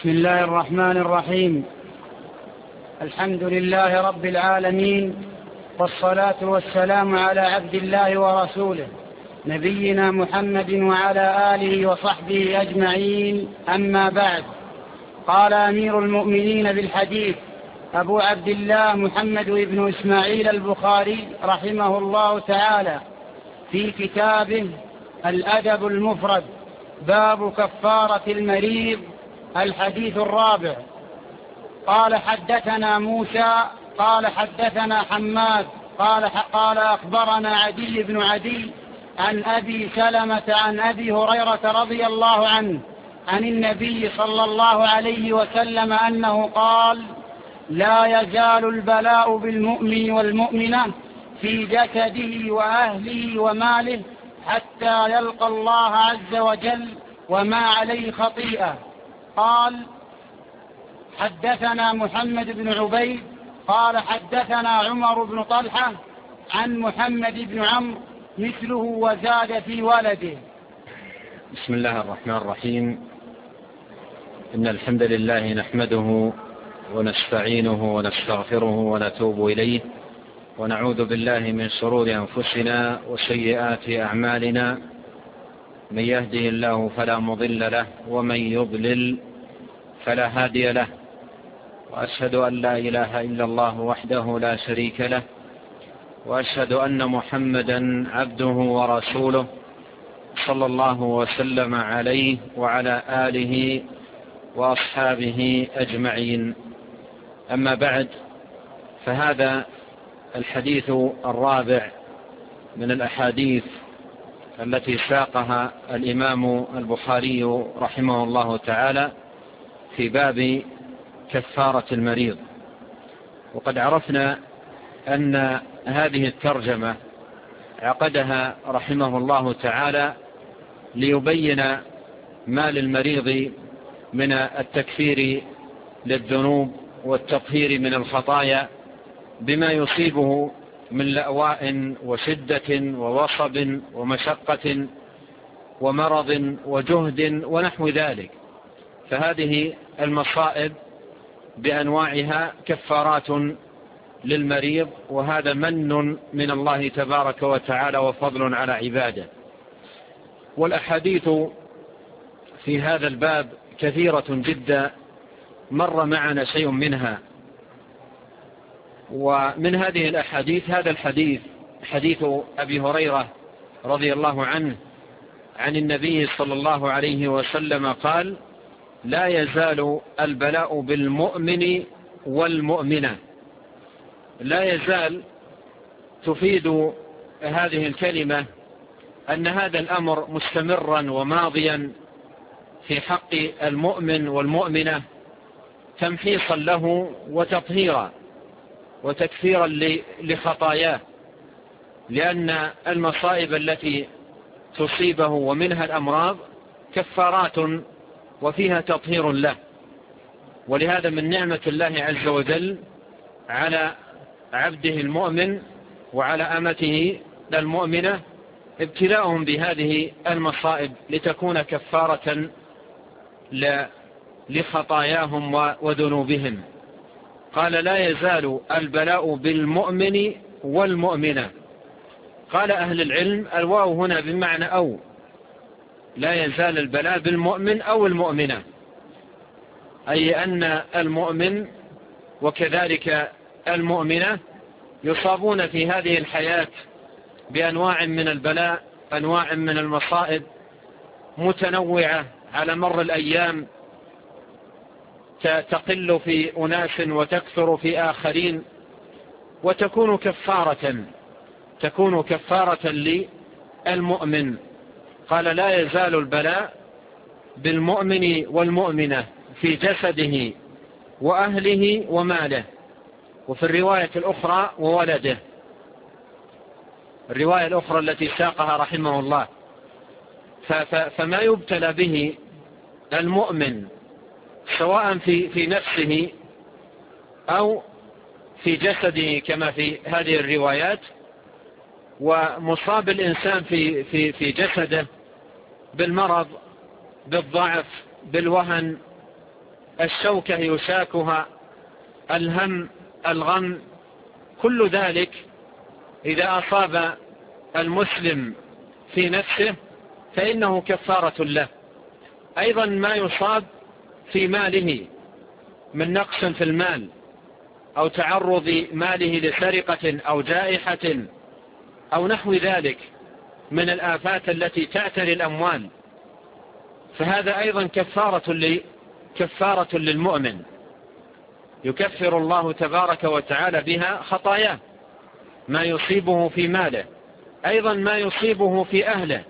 بسم الله الرحمن الرحيم. الحمد لله رب العالمين، والصلاة والسلام على عبد الله ورسوله نبينا محمد وعلى آله وصحبه أجمعين، أما بعد. قال أمير المؤمنين بالحديث أبو عبد الله محمد بن إسماعيل البخاري رحمه الله تعالى في كتابه الأدب المفرد: باب كفارة المريض. الحديث الرابع. قال حدثنا موسى قال حدثنا حماد قال أخبرنا عدي بن عدي عن أبي سلمة عن أبي هريرة رضي الله عنه عن النبي صلى الله عليه وسلم أنه قال: لا يزال البلاء بالمؤمن والمؤمنة في جسده وأهله وماله حتى يلقى الله عز وجل وما عليه خطيئة. قال حدثنا محمد بن عبيد قال حدثنا عمر بن طلحة عن محمد بن عمرو مثله وزاد في ولده. بسم الله الرحمن الرحيم. إن الحمد لله نحمده ونستعينه ونستغفره ونتوب إليه، ونعوذ بالله من شرور أنفسنا وسيئات أعمالنا. من يهده الله فلا مضل له، ومن يضلل فلا هادي له، وأشهد أن لا إله إلا الله وحده لا شريك له، وأشهد أن محمدا عبده ورسوله صلى الله وسلم عليه وعلى آله وأصحابه أجمعين. أما بعد، فهذا الحديث الرابع من الأحاديث التي ساقها الإمام البخاري رحمه الله تعالى في باب كفارة المريض. وقد عرفنا أن هذه الترجمة عقدها رحمه الله تعالى ليبين ما للمريض من التكفير للذنوب والتطهير من الخطايا بما يصيبه من لأواء وشدة ووصب ومشقة ومرض وجهد ونحو ذلك. فهذه المصائب بأنواعها كفارات للمريض، وهذا من من الله تبارك وتعالى وفضل على عباده. والأحاديث في هذا الباب كثيرة جدا، مر معنا شيء منها. ومن هذه الأحاديث هذا الحديث، حديث أبي هريرة رضي الله عنه عن النبي صلى الله عليه وسلم قال: لا يزال البلاء بالمؤمن والمؤمنة. لا يزال تفيد هذه الكلمة أن هذا الأمر مستمرا وماضيا في حق المؤمن والمؤمنة، تمحيصا له وتطهيرا وتكفيرا لخطاياه، لأن المصائب التي تصيبه ومنها الأمراض كفارات وفيها تطهير له. ولهذا من نعمة الله عز وجل على عبده المؤمن وعلى أمته المؤمنة ابتلاءهم بهذه المصائب لتكون كفارة لخطاياهم وذنوبهم. قال: لا يزال البلاء بالمؤمن والمؤمنة. قال أهل العلم: الواو هنا بمعنى أو، لا يزال البلاء بالمؤمن أو المؤمنة، أي أن المؤمن وكذلك المؤمنة يصابون في هذه الحياة بأنواع من البلاء، أنواع من المصائب متنوعة على مر الأيام، تقل في أناس وتكثر في آخرين، وتكون كفارة للمؤمن. قال: لا يزال البلاء بالمؤمن والمؤمنة في جسده وأهله وماله. وفي الرواية الأخرى وولده، الرواية الأخرى التي ساقها رحمه الله. فما يبتلى به المؤمن سواء في نفسه أو في جسده كما في هذه الروايات، ومصاب الإنسان في جسده بالمرض، بالضعف، بالوهن، الشوكة يشاكها، الهم، الغم، كل ذلك إذا أصاب المسلم في نفسه فإنه كفارة له. أيضا ما يصاب في ماله من نقص في المال أو تعرض ماله لسرقة أو جائحة أو نحو ذلك من الآفات التي تعتري الأموال، فهذا أيضا كفارة للمؤمن، يكفر الله تبارك وتعالى بها خطاياه، ما يصيبه في ماله، أيضا ما يصيبه في أهله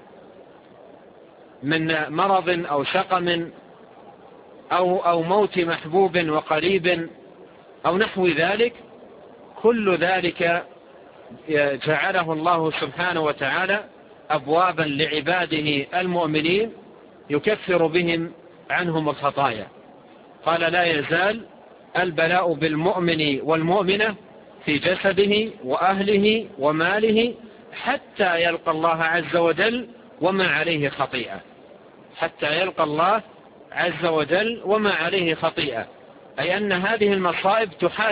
من مرض أو سقم أو موت محبوب وقريب أو نحو ذلك. كل ذلك جعله الله سبحانه وتعالى أبوابا لعباده المؤمنين يكفر بهم عنهم الخطايا. قال: لا يزال البلاء بالمؤمن والمؤمنة في جسده وأهله وماله حتى يلقى الله عز وجل وما عليه خطيئة. حتى يلقى الله عز وجل وما عليه خطيئة، أي أن هذه المصائب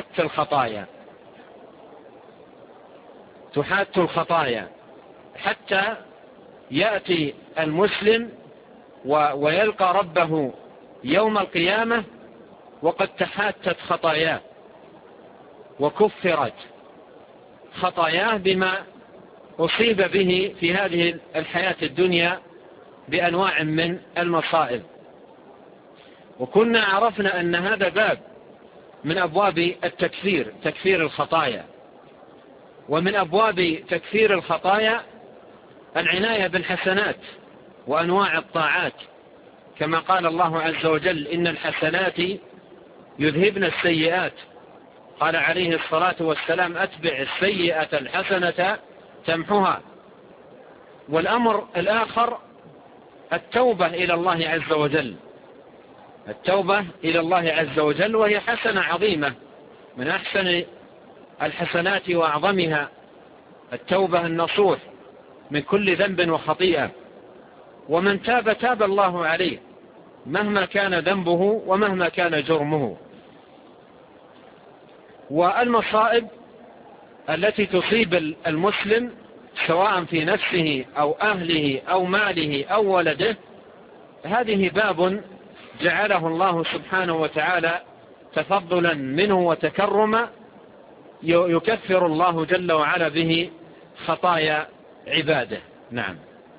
تحات الخطايا حتى يأتي المسلم ويلقى ربه يوم القيامة وقد تحاتت خطاياه وكفرت خطاياه بما أصيب به في هذه الحياة الدنيا بأنواع من المصائب. وكنا عرفنا أن هذا باب من أبواب التكفير، تكفير الخطايا. ومن أبواب تكفير الخطايا العناية بالحسنات وأنواع الطاعات، كما قال الله عز وجل: إن الحسنات يذهبن السيئات. قال عليه الصلاة والسلام: أتبع السيئة الحسنة تمحها. والأمر الآخر التوبة إلى الله عز وجل، التوبة إلى الله عز وجل، وهي حسنة عظيمة من أحسن الحسنات وأعظمها التوبة النصوح من كل ذنب وخطيئة. ومن تاب تاب الله عليه مهما كان ذنبه ومهما كان جرمه. والمصائب التي تصيب المسلم سواء في نفسه أو أهله أو ماله أو ولده، هذه باب جعله الله سبحانه وتعالى تفضلا منه وتكرما يكفر الله جل وعلا به خطايا عباده. نعم.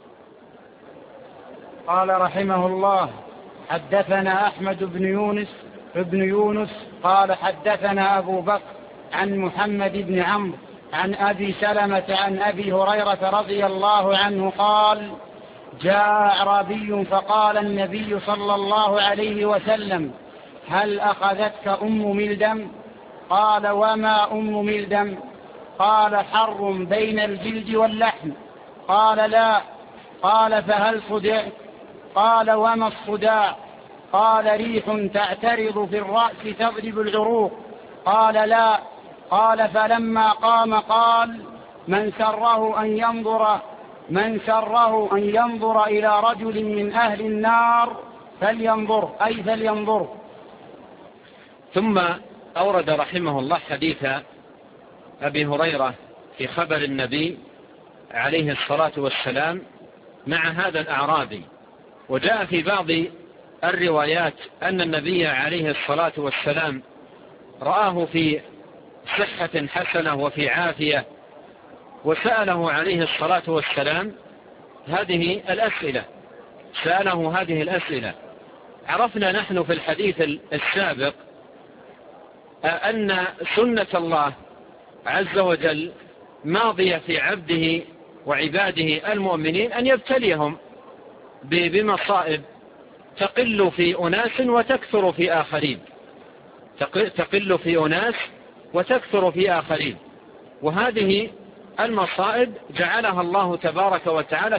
قال رحمه الله: حدثنا أحمد بن يونس قال حدثنا أبو بكر عن محمد بن عمرو عن أبي سلمة عن أبي هريرة رضي الله عنه قال: جاء أعرابي فقال النبي صلى الله عليه وسلم: هل أخذتك أم ملدم؟ قال: وما أم ملدم؟ قال: حر بين الجلد واللحم. قال: لا. قال: فهل صدعت؟ قال: وما الصداع؟ قال: ريح تعترض في الرأس تضرب العروق. قال: لا. قال: فلما قام قال: من سره أن ينظر إلى رجل من أهل النار فلينظر. ثم أورد رحمه الله حديث أبي هريرة في خبر النبي عليه الصلاة والسلام مع هذا الأعرابي. وجاء في بعض الروايات أن النبي عليه الصلاة والسلام رآه في صحة حسنة وفي عافية، وسأله عليه الصلاة والسلام هذه الأسئلة. عرفنا نحن في الحديث السابق أن سنة الله عز وجل ماضية في عبده وعباده المؤمنين أن يبتليهم بمصائب تقل في أناس وتكثر في آخرين، تقل في أناس وتكثر في آخرين. وهذه المصائب جعلها الله تبارك وتعالى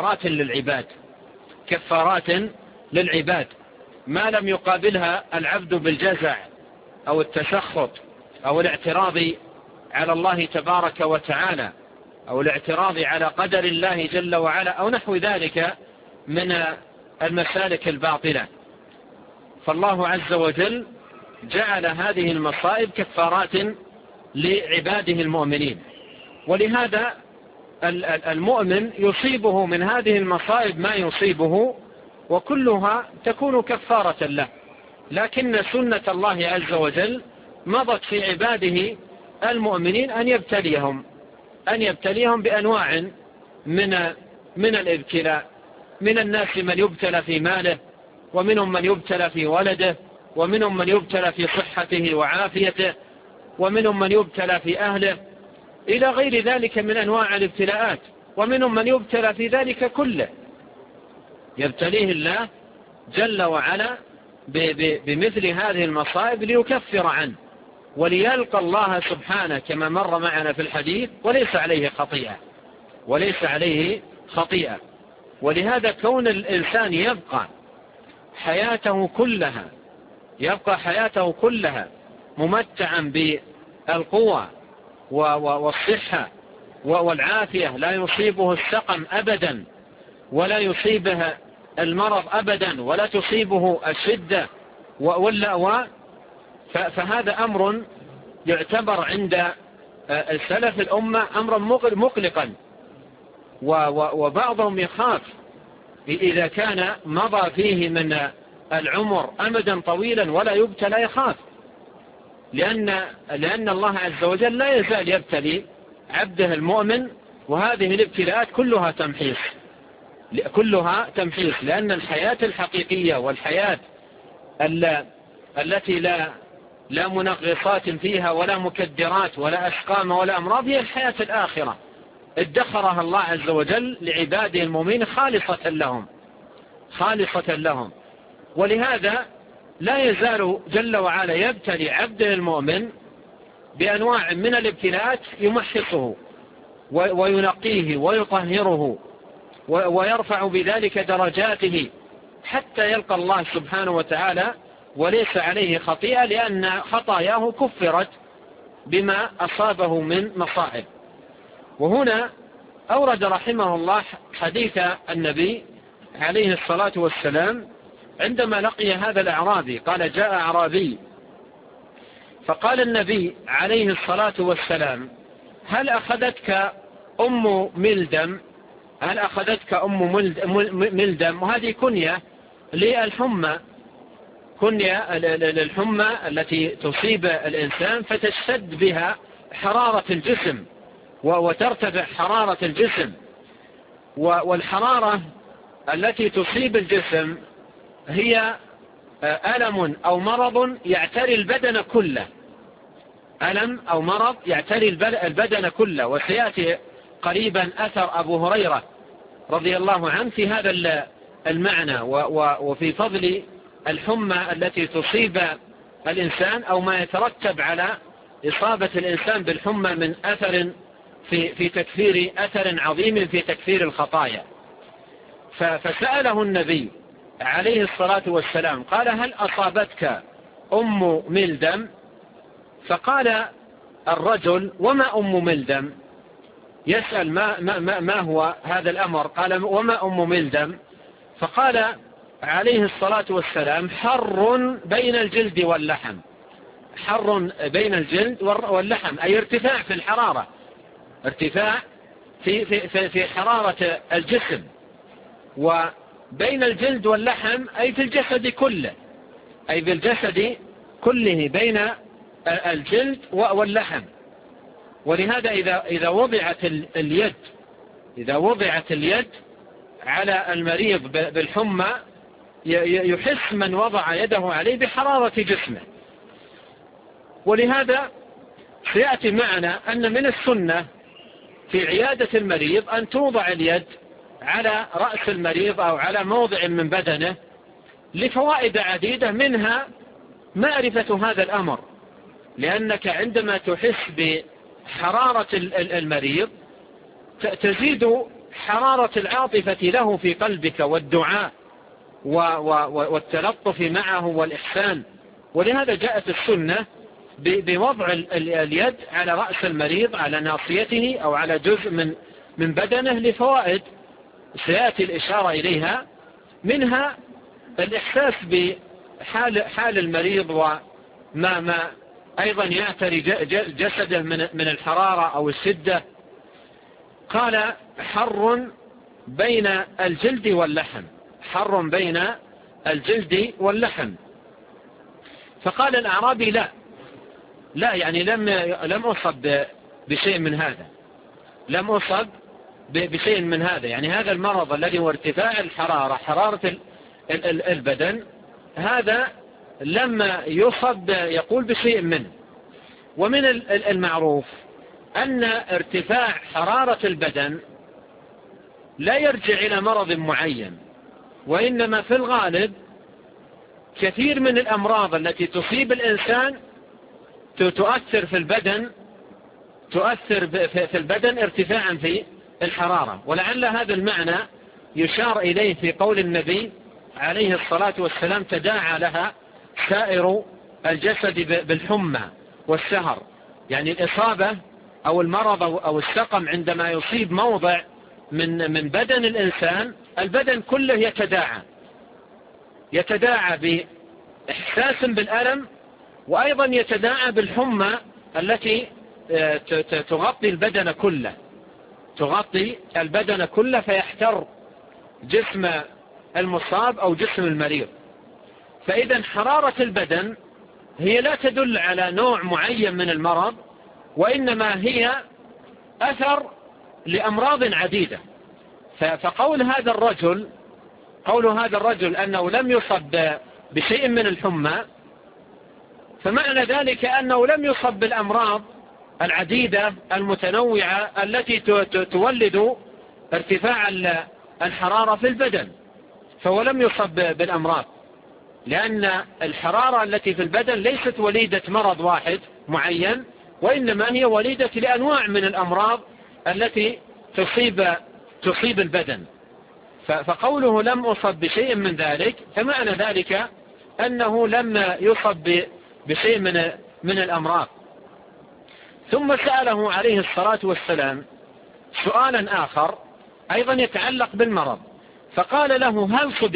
كفارات للعباد ما لم يقابلها العبد بالجزع أو التسخط أو الاعتراض على الله تبارك وتعالى أو الاعتراض على قدر الله جل وعلا أو نحو ذلك من المسالك الباطلة. فالله عز وجل جعل هذه المصائب كفارات لعباده المؤمنين. ولهذا المؤمن يصيبه من هذه المصائب ما يصيبه، وكلها تكون كفارة له. لكن سنة الله عز وجل مضت في عباده المؤمنين أن يبتليهم بأنواع من الابتلاء. من الناس من يبتلى في ماله، ومنهم من يبتلى في ولده، ومنهم من يبتلى في صحته وعافيته، ومنهم من يبتلى في أهله، إلى غير ذلك من أنواع الابتلاءات. ومنهم من يبتلى في ذلك كله، يبتليه الله جل وعلا بمثل هذه المصائب ليكفر عنه وليلقى الله سبحانه كما مر معنا في الحديث وليس عليه خطيئة. ولهذا كون الإنسان يبقى حياته كلها ممتعا بالقوة والصحة والعافية، لا يصيبه السقم أبدا، ولا يصيبه المرض أبدا، ولا تصيبه الشدة واللأواء، فهذا أمر يعتبر عند السلف الأمة أمرا مقلقا. وبعضهم يخاف إذا كان مضى فيه من العمر أمدا طويلا ولا يبتلى، يخاف، لأن الله عز وجل لا يزال يبتلي عبده المؤمن، وهذه الابتلاءات كلها تمحيص، لأن الحياة الحقيقية والحياة التي لا منغصات فيها ولا مكدرات ولا أسقام ولا أمراض هي الحياة الآخرة، ادخرها الله عز وجل لعباده المؤمنين خالصة لهم. ولهذا لا يزال جل وعلا يبتلي عبده المؤمن بأنواع من الابتلاءات يمحصه وينقيه ويطهره ويرفع بذلك درجاته حتى يلقى الله سبحانه وتعالى وليس عليه خطيئة، لأن خطاياه كفرت بما أصابه من مصائب. وهنا أورد رحمه الله حديث النبي عليه الصلاة والسلام عندما لقي هذا الأعرابي. قال: جاء أعرابي فقال النبي عليه الصلاة والسلام: هل أخذتك أم ملدم؟ وهذه كنية للحمى، التي تصيب الإنسان فتشتد بها حرارة الجسم وترتفع حرارة الجسم. والحرارة التي تصيب الجسم هي ألم أو مرض يعتري البدن كله، البدن كله. وسيأتي قريبا أثر أبو هريرة رضي الله عنه في هذا المعنى، وفي فضل الحمى التي تصيب الإنسان أو ما يترتب على إصابة الإنسان بالحمى من أثر في تكفير أثر عظيم في تكفير الخطايا. فسأله النبي عليه الصلاة والسلام قال: هل أصابتك أم ملدم؟ فقال الرجل: وما أم ملدم؟ يسأل ما هو هذا الأمر؟ قال: وما أم ملدم؟ فقال عليه الصلاة والسلام: حر بين الجلد واللحم. حر بين الجلد واللحم أي ارتفاع في الحرارة، ارتفاع في حرارة الجسم. وبين الجلد واللحم أي في الجسد كله، أي بالجسد كله بين الجلد واللحم. ولهذا إذا وضعت اليد على المريض بالحمى يحس من وضع يده عليه بحرارة جسمه. ولهذا سيأتي معنا أن من السنة في عيادة المريض أن توضع اليد على رأس المريض أو على موضع من بدنه لفوائد عديدة، منها معرفة هذا الأمر، لأنك عندما تحس بحرارة المريض تزيد حرارة العاطفة له في قلبك والدعاء والتلطف معه والإحسان. ولهذا جاءت السنة بوضع اليد على رأس المريض، على ناصيته أو على جزء من بدنه حال المريض وما أيضا يعتري جسده من الحرارة أو الشدة. قال حر بين الجلد واللحم، حر بين الجلد واللحم. فقال الأعرابي لا يعني لم أصب بشيء من هذا، لم أصب بشيء من هذا، يعني هذا المرض الذي هو ارتفاع الحرارة، حرارة البدن، هذا لم يصب يقول بشيء منه. ومن المعروف أن ارتفاع حرارة البدن لا يرجع إلى مرض معين، وإنما في الغالب كثير من الأمراض التي تصيب الإنسان تؤثر في البدن ارتفاعا في الحرارة. ولعل هذا المعنى يشار إليه في قول النبي عليه الصلاة والسلام تداعى لها سائر الجسد بالحمى والسهر، يعني الإصابة أو المرض أو السقم عندما يصيب موضع من بدن الإنسان، البدن كله يتداعى بإحساس بالألم، وأيضا يتداعى بالحمى التي تغطي البدن كله، فيحتر جسم المصاب أو جسم المريض. فإذا حرارة البدن هي لا تدل على نوع معين من المرض، وإنما هي أثر لأمراض عديدة. فقول هذا الرجل أنه لم يصب بشيء من الحمى، فمعنى ذلك أنه لم يصب بالأمراض العديدة المتنوعة التي تولد ارتفاع الحرارة في البدن، فهو لم يصب بالأمراض، لأن الحرارة التي في البدن ليست وليدة مرض واحد معين، وإنما هي وليدة لأنواع من الأمراض التي تصيب البدن. فقوله لم أصب بشيء من ذلك، فمعنى ذلك أنه لم يصب بشيء من الأمراض. ثم سأله عليه الصلاة والسلام سؤالا آخر أيضا يتعلق بالمرض، فقال له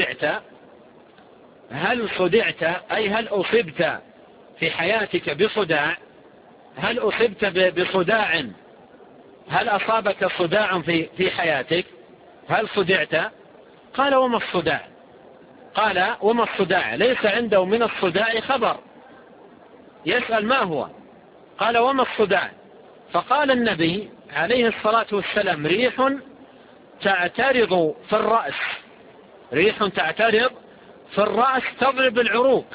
هل صدعت أي هل أصبت في حياتك بصداع؟ هل أصبت بصداع؟ هل أصابك صداع في حياتك؟ هل صدعت؟ قال وما الصداع؟ قال وما الصداع؟ ليس عنده من الصداع خبر، يسأل ما هو؟ قال وما الصداع؟ فقال النبي عليه الصلاة والسلام ريح تعترض في الرأس، ريح تعترض في الرأس تضرب العروق.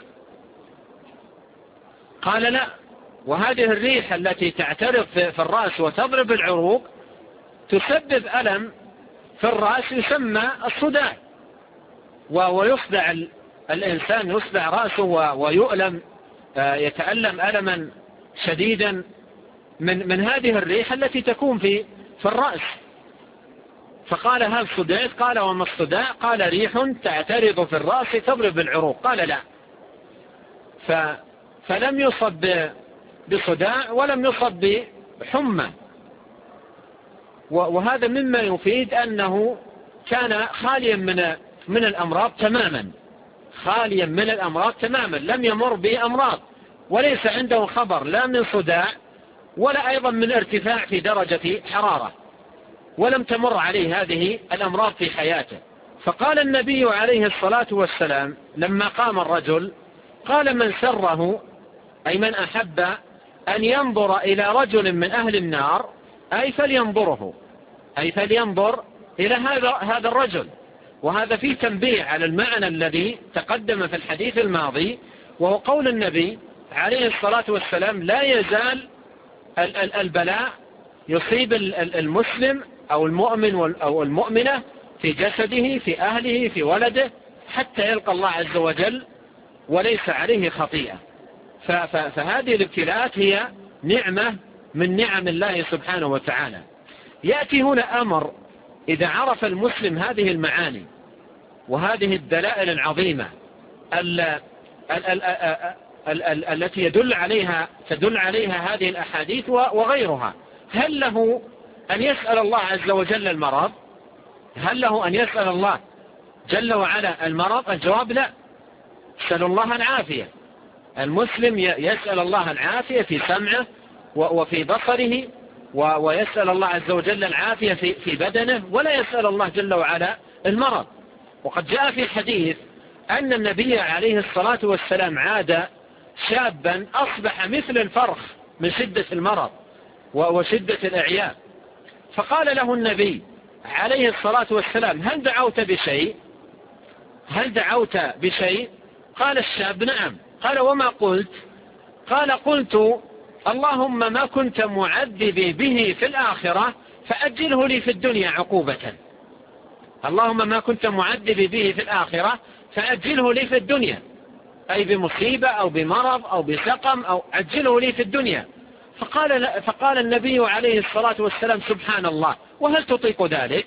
قال لا، وهذه الريح التي تعترض في الرأس وتضرب العروق تسبب ألم في الرأس يسمى الصداع، ويصدع الإنسان، يصدع رأسه ويؤلم، يتألم ألما شديدا من هذه الريح التي تكون في الرأس. فقال هل صدعت؟ قال وما الصداع؟ قال ريح تعترض في الرأس تضرب العروق. قال لا، فلم يصب بصداع ولم يصب بحمى. وهذا مما يفيد أنه كان خاليا من الأمراض تماما، خاليا من الأمراض تماما، لم يمر بأمراض، وليس عنده خبر لا من صداع ولا أيضا من ارتفاع في درجة حرارة، ولم تمر عليه هذه الأمراض في حياته. فقال النبي عليه الصلاة والسلام لما قام الرجل، قال من سره أي من أحب أن ينظر إلى رجل من أهل النار أي فلينظره، أي فلينظر إلى هذا الرجل. وهذا فيه تنبيه على المعنى الذي تقدم في الحديث الماضي، وهو قول النبي عليه الصلاة والسلام لا يزال البلاء يصيب المسلم أو المؤمن أو المؤمنة في جسده، في أهله، في ولده، حتى يلقى الله عز وجل وليس عليه خطيئة. فهذه الابتلاءات هي نعمة من نعم الله سبحانه وتعالى. يأتي هنا أمر إذا عرف المسلم هذه المعاني وهذه الدلائل العظيمة التي تدل عليها هذه الأحاديث وغيرها، هل له أن يسأل الله عز وجل المرض؟ هل له أن يسأل الله جل وعلا المرض؟ الجواب لا. يسأل الله العافية. المسلم يسأل الله العافية في سمعه وفي بصره، ويسأل الله عز وجل العافية في بدنه، ولا يسأل الله جل وعلا المرض. وقد جاء في حديث أن النبي عليه الصلاة والسلام عاد شابا أصبح مثل الفرخ من شدة المرض وشدة الإعياء، فقال له النبي عليه الصلاة والسلام: هل دعوت بشيء؟ قال الشاب: نعم. قال: وما قلت؟ قال: قلت: اللهم ما كنت معذبي به في الآخرة فأجله لي في الدنيا عقوبة. اللهم ما كنت معذبي به في الآخرة فأجله لي في الدنيا، أي بمصيبة أو بمرض أو بسقم، أو أجله لي في الدنيا. فقال النبي عليه الصلاة والسلام: سبحان الله، وهل تطيق ذلك؟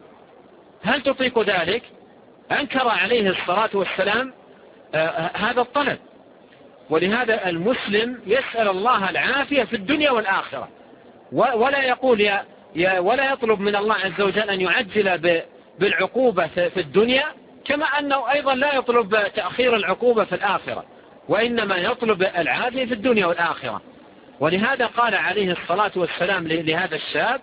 هل تطيق ذلك؟ أنكر عليه الصلاة والسلام هذا الطلب. ولهذا المسلم يسأل الله العافية في الدنيا والآخرة، ولا يقول ولا يطلب من الله عز وجل أن يعجل بالعقوبة في الدنيا، كما أنه أيضا لا يطلب تأخير العقوبة في الآخرة، وإنما يطلب العافية في الدنيا والآخرة. ولهذا قال عليه الصلاة والسلام لهذا الشاب،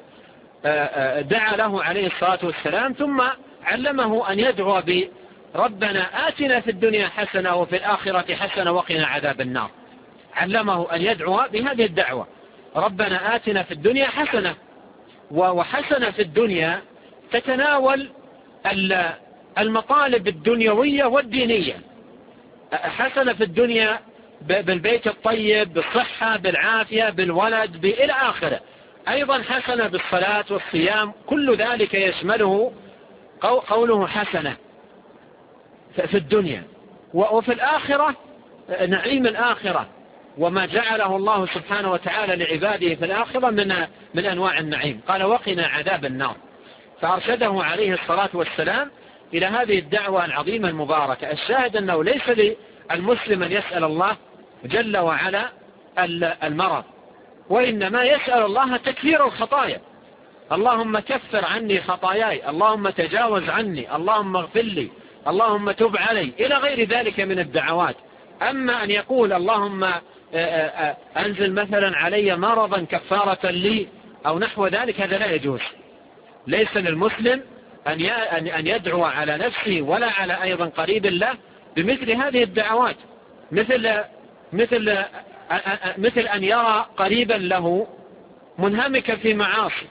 دعا له عليه الصلاة والسلام ثم علمه أن يدعو ربنا آتنا في الدنيا حسنة وفي الآخرة حسنة وقنا عذاب النار. علمه أن يدعو بهذه الدعوة: ربنا آتنا في الدنيا حسنة. وحسنة في الدنيا تتناول المطالب الدنيوية والدينية. حسنة في الدنيا بالبيت الطيب، بالصحة، بالعافية، بالولد، إلى آخره. أيضا حسنة بالصلاة والصيام، كل ذلك يشمله قوله حسنة في الدنيا. وفي الآخرة نعيم الآخرة وما جعله الله سبحانه وتعالى لعباده في الآخرة من أنواع النعيم. قال: وقنا عذاب النار. فأرشده عليه الصلاة والسلام إلى هذه الدعوة العظيمة المباركة. الشاهد أنه ليس للمسلم أن يسأل الله جل وعلا المرض، وإنما يسأل الله تكفير الخطايا: اللهم كفر عني خطاياي، اللهم تجاوز عني، اللهم اغفر لي، اللهم تب علي، إلى غير ذلك من الدعوات. أما أن يقول اللهم أنزل مثلا علي مرضا كفارة لي أو نحو ذلك، هذا لا يجوز. ليس للمسلم أن يدعو على نفسه ولا على أيضا قريب له بمثل هذه الدعوات، مثل أن يرى قريبا له منهمكا في معاصي.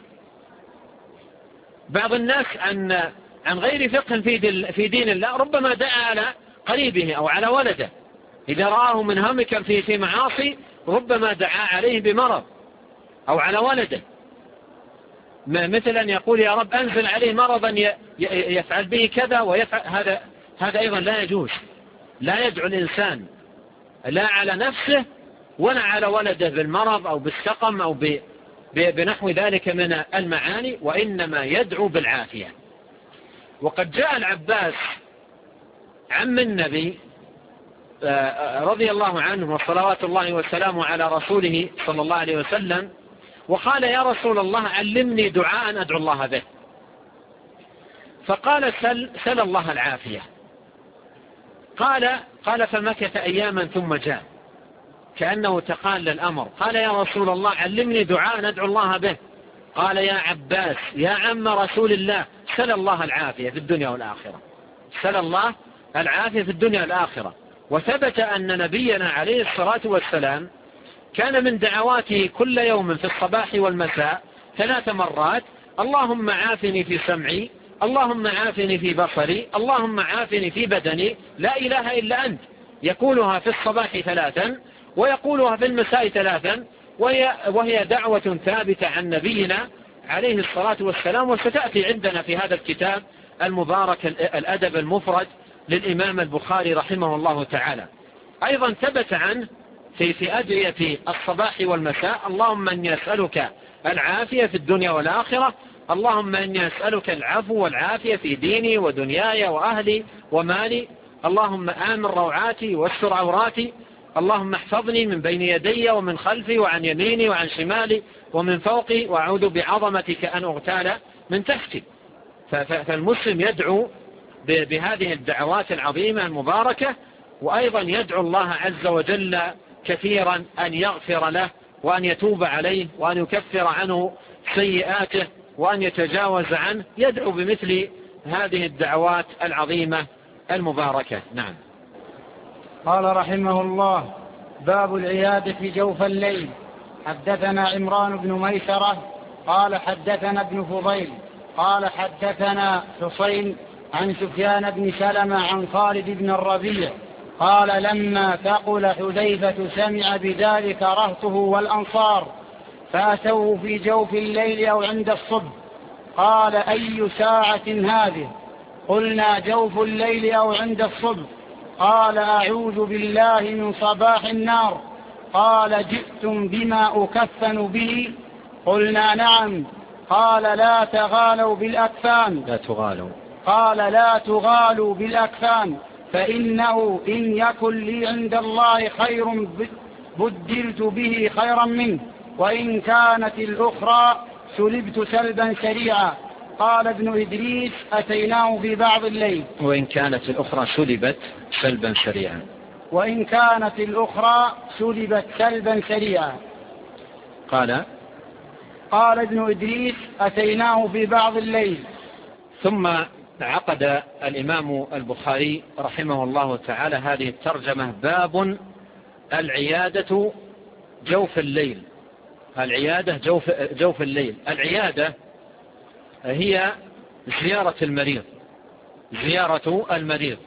بعض الناس عن غير فقه في دين الله ربما دعا على قريبه أو على ولده، إذا رآه منهمكا في معاصي ربما دعا عليه بمرض أو على ولده، مثل أن يقول: يا رب أنزل عليه مرضا يفعل به كذا ويفعل هذا أيضا لا يجوز. لا يدعو الإنسان لا على نفسه ولا على ولده بالمرض أو بالسقم أو بنحو ذلك من المعاني، وإنما يدعو بالعافية. وقد جاء العباس عم النبي رضي الله عنه وصلوات الله وسلامه على رسوله صلى الله عليه وسلم، وقال: يا رسول الله علمني دعاء أدعو الله به. فقال: سل الله العافية. قال فمكث أياما ثم جاء كأنه تقال الأمر. قال: يا رسول الله علمني دعاء أدعو الله به. قال: يا عباس يا عم رسول الله، سل الله العافية في الدنيا والآخرة. سل الله العافية في الدنيا والآخرة. وثبت أن نبينا عليه الصلاة والسلام كان من دعواته كل يوم في الصباح والمساء 3 مرات: اللهم عافني في سمعي، اللهم عافني في بصري، اللهم عافني في بدني، لا إله إلا أنت. يقولها في الصباح 3 ويقولها في المساء 3، وهي دعوة ثابتة عن نبينا عليه الصلاة والسلام، وستأتي عندنا في هذا الكتاب المبارك الأدب المفرد للإمام البخاري رحمه الله تعالى. أيضا ثبت عنه في أدعية الصباح والمساء: اللهم أني أسألك العافية في الدنيا والآخرة، اللهم أني أسألك العفو والعافية في ديني ودنياي وأهلي ومالي، اللهم آمن روعاتي واستر عوراتي، اللهم احفظني من بين يدي ومن خلفي وعن يميني وعن شمالي ومن فوقي، وأعوذ بعظمتك أن أغتال من تحتي. فالمسلم يدعو بهذه الدعوات العظيمة المباركة وأيضا يدعو الله عز وجل كثيرا أن يغفر له وأن يتوب عليه وأن يكفر عنه سيئاته وأن يتجاوز عنه. يدعو بمثل هذه الدعوات العظيمة المباركة. نعم. قال رحمه الله: باب العيادة في جوف الليل. حدثنا عمران بن ميسرة قال حدثنا ابن فضيل قال حدثنا حسين عن سفيان بن سلمة عن خالد بن الربيع قال: لما ثقل حذيفة سمع بذلك رهطه والأنصار فأتوه في جوف الليل أو عند الصبح. قال: أي ساعة هذه؟ قلنا: جوف الليل أو عند الصبح. قال: أعوذ بالله من صباح النار. قال: جئتم بما أكفن به؟ قلنا: نعم. قال: لا تغالوا بالأكفان. لا تغالوا. قال: لا تغالوا بالأكفان، فإنه إن يكن لي عند الله خير بدلت به خيرا منه، وإن كانت الأخرى سلبت سلبا سريعا. قال ابن إدريس: أتيناه في بعض الليل. وإن كانت الأخرى سلبت سلبا سريعا. وإن كانت الأخرى سلبت سلبا سريعا. قال ابن إدريس: أتيناه في بعض الليل. ثم عقد الإمام البخاري رحمه الله تعالى هذه الترجمة: باب العيادة جوف الليل. العيادة جوف الليل. العيادة هي زيارة المريض، زيارة المريض.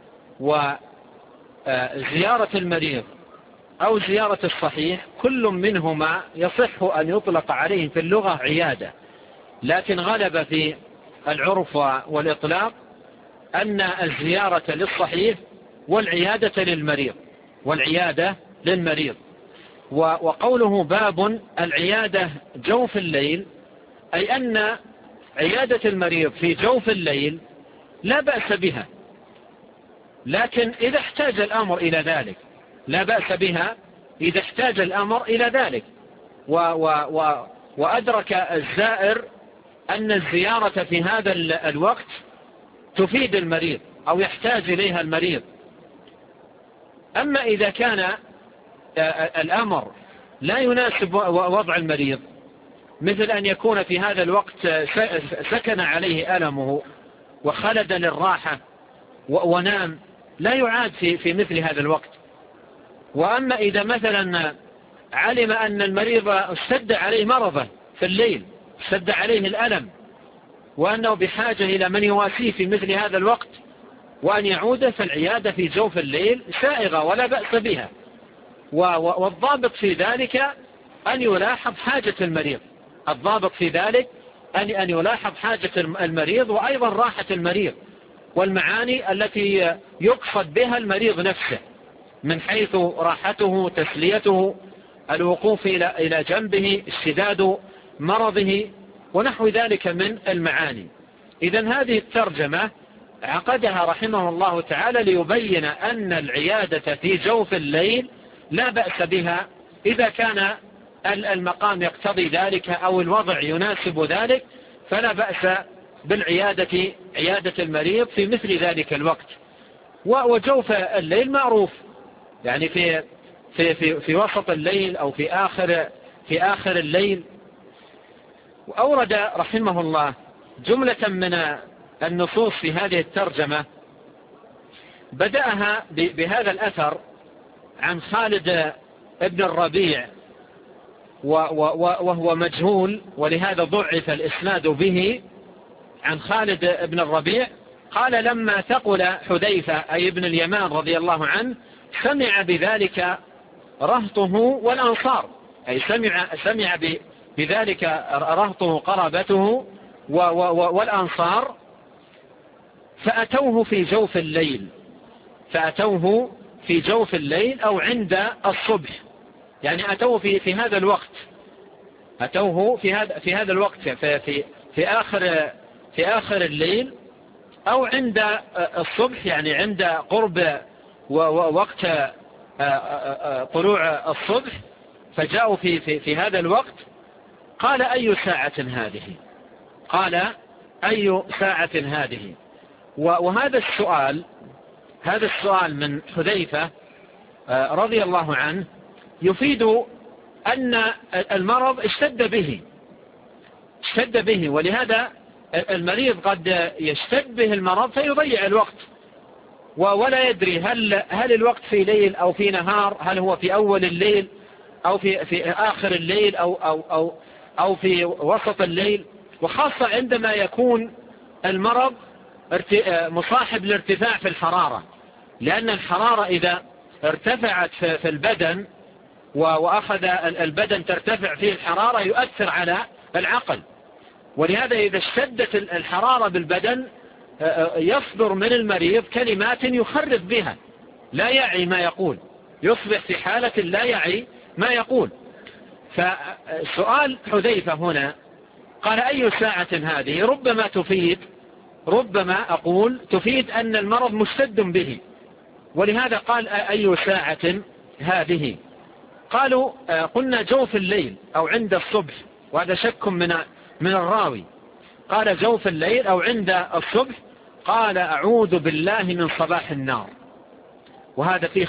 وزيارة المريض أو زيارة الصحيح كل منهما يصح أن يطلق عليه في اللغة عيادة، لكن غلب في العرف والإطلاق أن الزيارة للصحيح والعيادة للمريض، والعيادة للمريض. وقوله باب العيادة جوف الليل أي أن عيادة المريض في جوف الليل لا بأس بها، لكن إذا احتاج الأمر إلى ذلك لا بأس بها إذا احتاج الأمر إلى ذلك. وأدرك الزائر أن الزيارة في هذا الوقت تفيد المريض أو يحتاج إليها المريض. أما إذا كان الأمر لا يناسب وضع المريض، مثل أن يكون في هذا الوقت سكن عليه ألمه وخلد للراحة ونام، لا يعاد في مثل هذا الوقت. وأما إذا مثلا علم أن المريض اشتد عليه مرضه في الليل، اشتد عليه الألم، وأنه بحاجة إلى من يواسيه في مثل هذا الوقت وأن يعود، فالعيادة في جوف الليل سائغة ولا بأس بها. والضابط في ذلك أن يلاحظ حاجة المريض، الضابط في ذلك أن يلاحظ حاجة المريض وأيضا راحة المريض والمعاني التي يقصد بها المريض نفسه من حيث راحته، تسليته، الوقوف إلى جنبه، اشتداد مرضه ونحو ذلك من المعاني. إذن هذه الترجمة عقدها رحمه الله تعالى ليبين أن العيادة في جوف الليل لا بأس بها إذا كان المقام يقتضي ذلك أو الوضع يناسب ذلك، فلا بأس بالعيادة، عيادة المريض في مثل ذلك الوقت. وجوف الليل معروف، يعني في وسط الليل أو في آخر الليل. وأورد رحمه الله جملة من النصوص في هذه الترجمة، بدأها بهذا الأثر عن خالد ابن الربيع، وهو مجهول ولهذا ضعف الإسناد به. عن خالد ابن الربيع قال: لما ثقل حذيفة أي ابن اليمان رضي الله عنه سمع بذلك رهطه والأنصار، أي سمع بذلك رهطه قرابته والأنصار، فأتوه في جوف الليل، فأتوه في جوف الليل أو عند الصبح، يعني أتوه في هذا الوقت، أتوه في هذا الوقت في آخر الليل أو عند الصبح، يعني عند قرب ووقت طلوع الصبح، فجاءوا في هذا الوقت. قال: أي ساعة هذه؟ قال: أي ساعة هذه؟ وهذا السؤال هذا السؤال من حذيفة رضي الله عنه يفيد أن المرض اشتد به، ولهذا المريض قد يشتد به المرض فيضيع الوقت ولا يدري هل الوقت في ليل أو في نهار، هل هو في أول الليل أو في آخر الليل أو في وسط الليل، وخاصة عندما يكون المرض مصاحب لارتفاع في الحرارة، لأن الحرارة إذا ارتفعت في البدن وأخذ البدن ترتفع فيه الحرارة يؤثر على العقل، ولهذا إذا اشتدت الحرارة بالبدن يصدر من المريض كلمات يخرب بها، لا يعي ما يقول، يصبح في حالة لا يعي ما يقول. فسؤال حذيفة هنا قال أي ساعة هذه؟ ربما أقول تفيد أن المرض مشتد به، ولهذا قال أي ساعة هذه؟ قالوا قلنا جوف الليل أو عند الصبح، وهذا شك من الراوي، قال جوف الليل أو عند الصبح، قال أعوذ بالله من صباح النار. وهذا فيه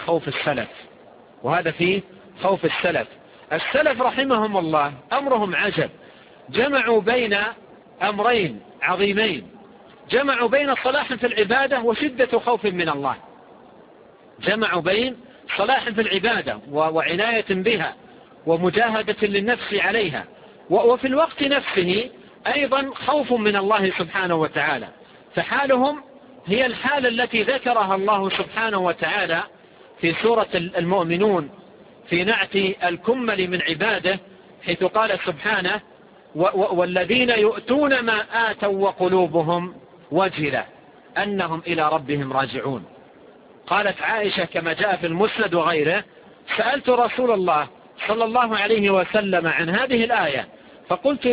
خوف السلف. السلف رحمهم الله أمرهم عجب، جمعوا بين أمرين عظيمين، جمعوا بين صلاح في العبادة وشدة خوف من الله، جمعوا بين صلاح في العبادة وعناية بها ومجاهدة للنفس عليها، وفي الوقت نفسه أيضا خوف من الله سبحانه وتعالى. فحالهم هي الحالة التي ذكرها الله سبحانه وتعالى في سورة المؤمنون في نعت الكمل من عباده، حيث قال سبحانه والذين يؤتون ما آتوا وقلوبهم وجلة أنهم إلى ربهم راجعون. قالت عائشة كما جاء في المسند وغيره سألت رسول الله صلى الله عليه وسلم عن هذه الآية فقلت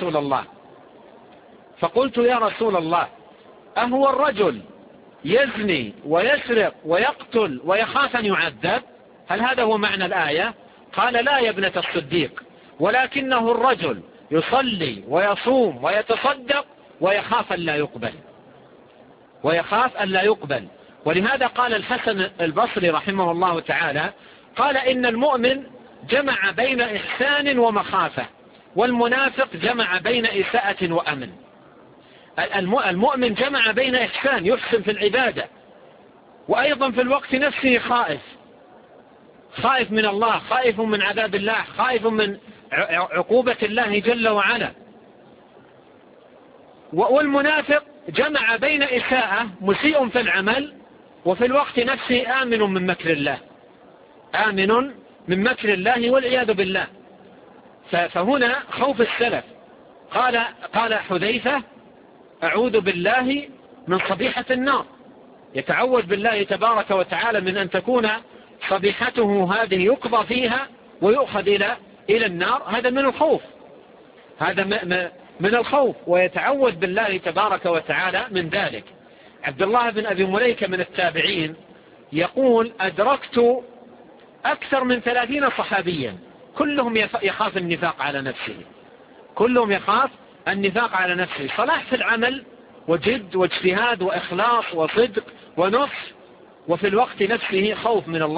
يا رسول الله أهو الرجل يزني ويسرق ويقتل ويخاف أن يعذب؟ هل هذا هو معنى الآية؟ قال لا يا ابنة الصديق، ولكنه الرجل يصلي ويصوم ويتصدق ويخاف أن لا يقبل. ولهذا قال الحسن البصري رحمه الله تعالى قال إن المؤمن جمع بين إحسان ومخافة، والمنافق جمع بين إساءة وأمن. المؤمن جمع بين إحسان، يحسن في العبادة، وأيضا في الوقت نفسه خائف من الله، خائف من عذاب الله، خائف من عقوبة الله جل وعلا. والمنافق جمع بين إساءة، مسيء في العمل، وفي الوقت نفسه آمن من مكر الله والعياذ بالله. فهنا خوف السلف. قال حذيفة أعوذ بالله من صبيحة النار، يتعوذ بالله تبارك وتعالى من أن تكون صبيحته هذه يقضى فيها ويؤخذ إلى النار. هذا من الخوف، ويتعوذ بالله تبارك وتعالى من ذلك. عبد الله بن أبي مليكة من التابعين يقول أدركت أكثر من 30 صحابيا كلهم يخاف النفاق على نفسه، صلاح في العمل وجد واجتهاد وإخلاص وصدق ونصح، وفي الوقت نفسه خوف من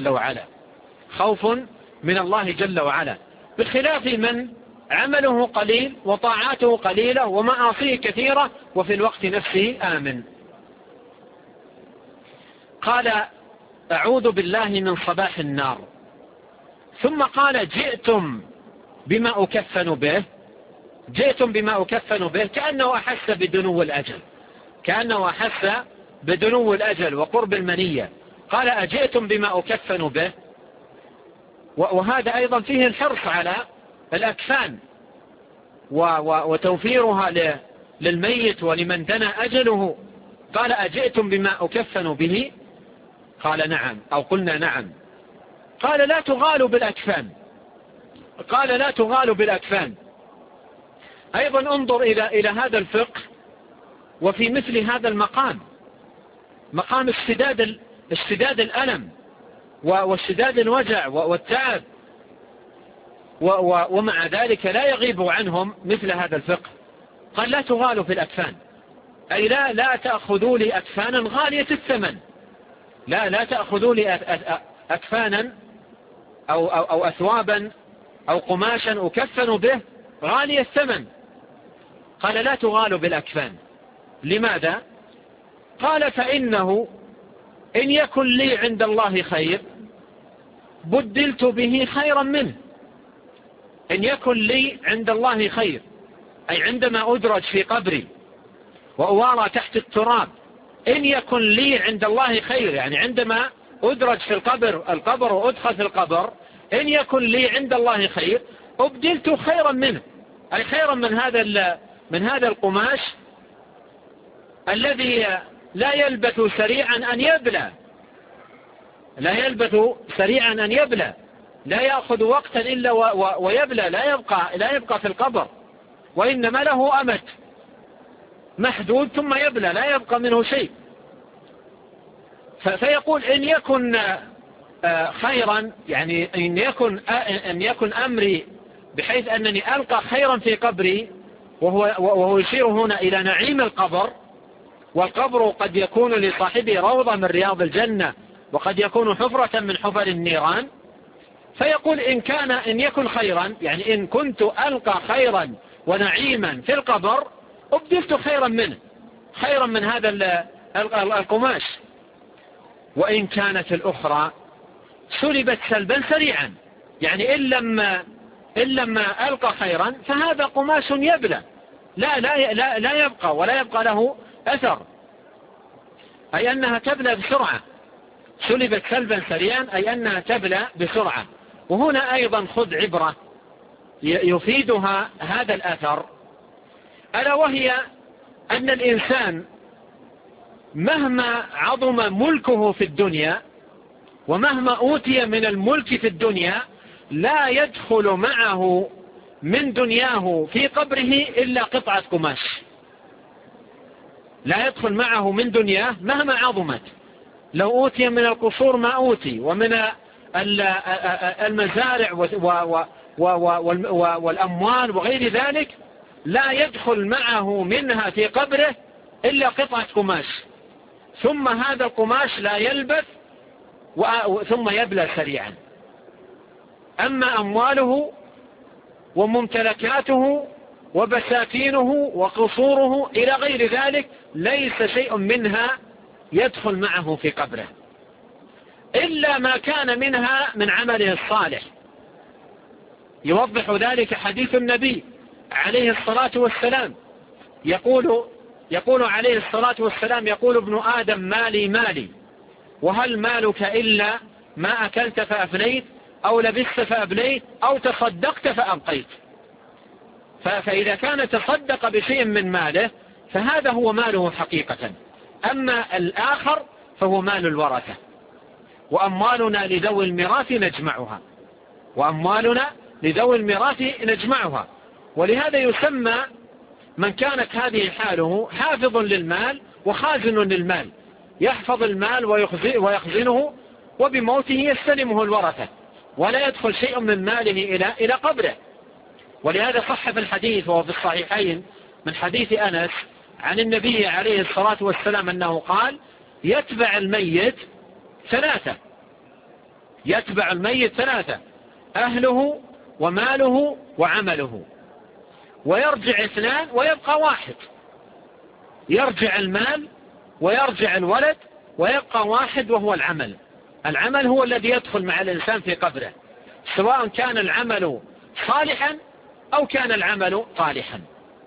الله جل وعلا، بخلاف من عمله قليل وطاعاته قليلة ومعاصيه كثيرة وفي الوقت نفسه آمن. قال أعوذ بالله من صباح النار، ثم قال جئتم بما أكفن به، كأنه أحس بدنو الأجل وقرب المنية. قال أجئتم بما أكفن به، وهذا أيضا فيه الحرص على الأكفان وتوفيرها للميت ولمن دنا أجله. قال أجئتم بما أكفن به؟ قال نعم، أو قلنا نعم. قال لا تغالوا بالأكفان. أيضا انظر إلى هذا الفقه وفي مثل هذا المقام، مقام اشتداد الألم واشتداد الوجع والتعب، ومع ذلك لا يغيب عنهم مثل هذا الفقه. قال لا تغالوا في الأكفان، أي لا تأخذوا لي أكفانا غالية الثمن، لا تأخذوا لي أكفانا أو أثوابا أو قماشا أكفن به غالي الثمن. قال لا تغالوا بالأكفان. لماذا؟ قال فإنه إن يكن لي عند الله خير بدلت به خيرا منه. إن يكن لي عند الله خير، أي عندما أدرج في قبري وأوارى تحت التراب، إن يكن لي عند الله خير، يعني عندما أدرج في القبر وأدخل في القبر، إن يكن لي عند الله خير أبدلت خيرا منه، أي خيرا من هذا القماش الذي لا يلبث سريعا أن يبلى، لا يأخذ وقتا إلا ويبلى، لا يبقى في القبر، وإنما له أمد محدود ثم يبلى، لا يبقى منه شيء. فيقول إن يكن خيرا، يعني إن يكن أمري بحيث أنني ألقى خيرا في قبري، وهو يشير هنا إلى نعيم القبر، والقبر قد يكون لصاحبه روضة من رياض الجنة، وقد يكون حفرة من حفر النيران. فيقول إن يكن خيرا، يعني إن كنت ألقى خيرا ونعيما في القبر أبدلت خيرا من هذا القماش. وإن كانت الأخرى سلبت سلبا سريعا، يعني إن لما ألقى خيرا فهذا قماش يبلى، لا يبقى ولا يبقى له أثر، أي أنها تبلى بسرعة. سلبت سلبا سريعا أي أنها تبلى بسرعة. وهنا أيضا خذ عبرة يفيدها هذا الأثر، ألا وهي أن الإنسان مهما عظم ملكه في الدنيا ومهما أوتي من الملك في الدنيا لا يدخل معه من دنياه في قبره إلا قطعة قماش. لا يدخل معه من دنياه مهما عظمت، لو أوتي من القصور ما أوتي، ومن المزارع والأموال وغير ذلك، لا يدخل معه منها في قبره إلا قطعة قماش، ثم هذا القماش لا يلبث ثم يبلى سريعا. أما أمواله وممتلكاته وبساتينه وقصوره إلى غير ذلك ليس شيء منها يدخل معه في قبره إلا ما كان منها من عمله الصالح. يوضح ذلك حديث النبي عليه الصلاة والسلام، يقول عليه الصلاة والسلام: يقول ابن آدم مالي مالي، وهل مالك إلا ما أكلت فأفنيت أو لبست فأبليت أو تصدقت فأبقيت. فإذا كان تصدق بشيء من ماله فهذا هو ماله حقيقة، أما الآخر فهو مال الورثة. وأموالنا لذوي الميراث نجمعها. ولهذا يسمى من كانت هذه حاله حافظ للمال وخازن للمال، يحفظ المال ويخزنه، وبموته يستلمه الورثة ولا يدخل شيء من ماله إلى قبره. ولهذا صح في الحديث وهو في الصحيحين من حديث أنس عن النبي عليه الصلاة والسلام أنه قال: يتبع الميت ثلاثة: أهله وماله وعمله، ويرجع 2 ويبقى 1. يرجع المال ويرجع الولد ويبقى 1 وهو العمل. العمل هو الذي يدخل مع الإنسان في قبره، سواء كان العمل صالحا أو كان العمل طالحا.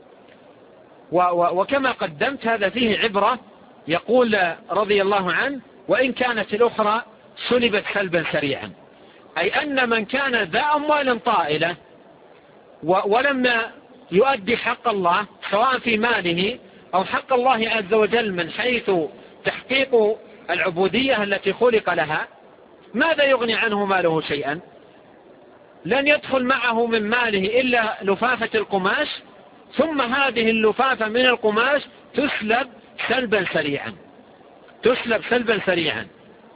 وكما قدمت هذا فيه عبرة. يقول رضي الله عنه: وإن كانت الأخرى سلبت سلبا سريعا، أي أن من كان ذا أموال طائلة ولم يؤدي حق الله سواء في ماله أو حق الله عز وجل من حيث تحقيق العبودية التي خلق لها، ماذا يغني عنه ماله شيئا؟ لن يدخل معه من ماله إلا لفافة القماش، ثم هذه اللفافة من القماش تسلب سلبا سريعا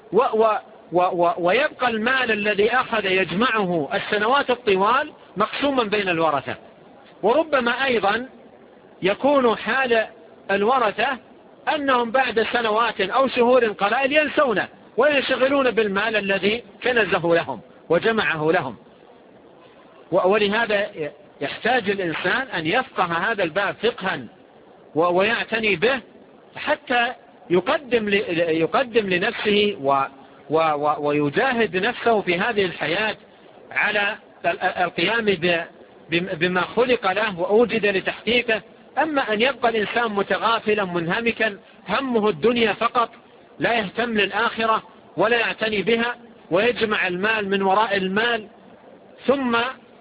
ويبقى المال الذي أخذ يجمعه السنوات الطوال مقسوما بين الورثة. وربما أيضا يكون حال الورثة أنهم بعد سنوات أو شهور قلائل ينسونه وينشغلون بالمال الذي كنزه لهم وجمعه لهم. ولهذا يحتاج الإنسان أن يفقه هذا الباب فقها ويعتني به حتى يقدم لنفسه ويجاهد نفسه في هذه الحياة على القيام بما خلق له وأوجد لتحقيقه. أما أن يبقى الإنسان متغافلا منهمكا همه الدنيا فقط، لا يهتم للآخرة ولا يعتني بها، ويجمع المال من وراء المال، ثم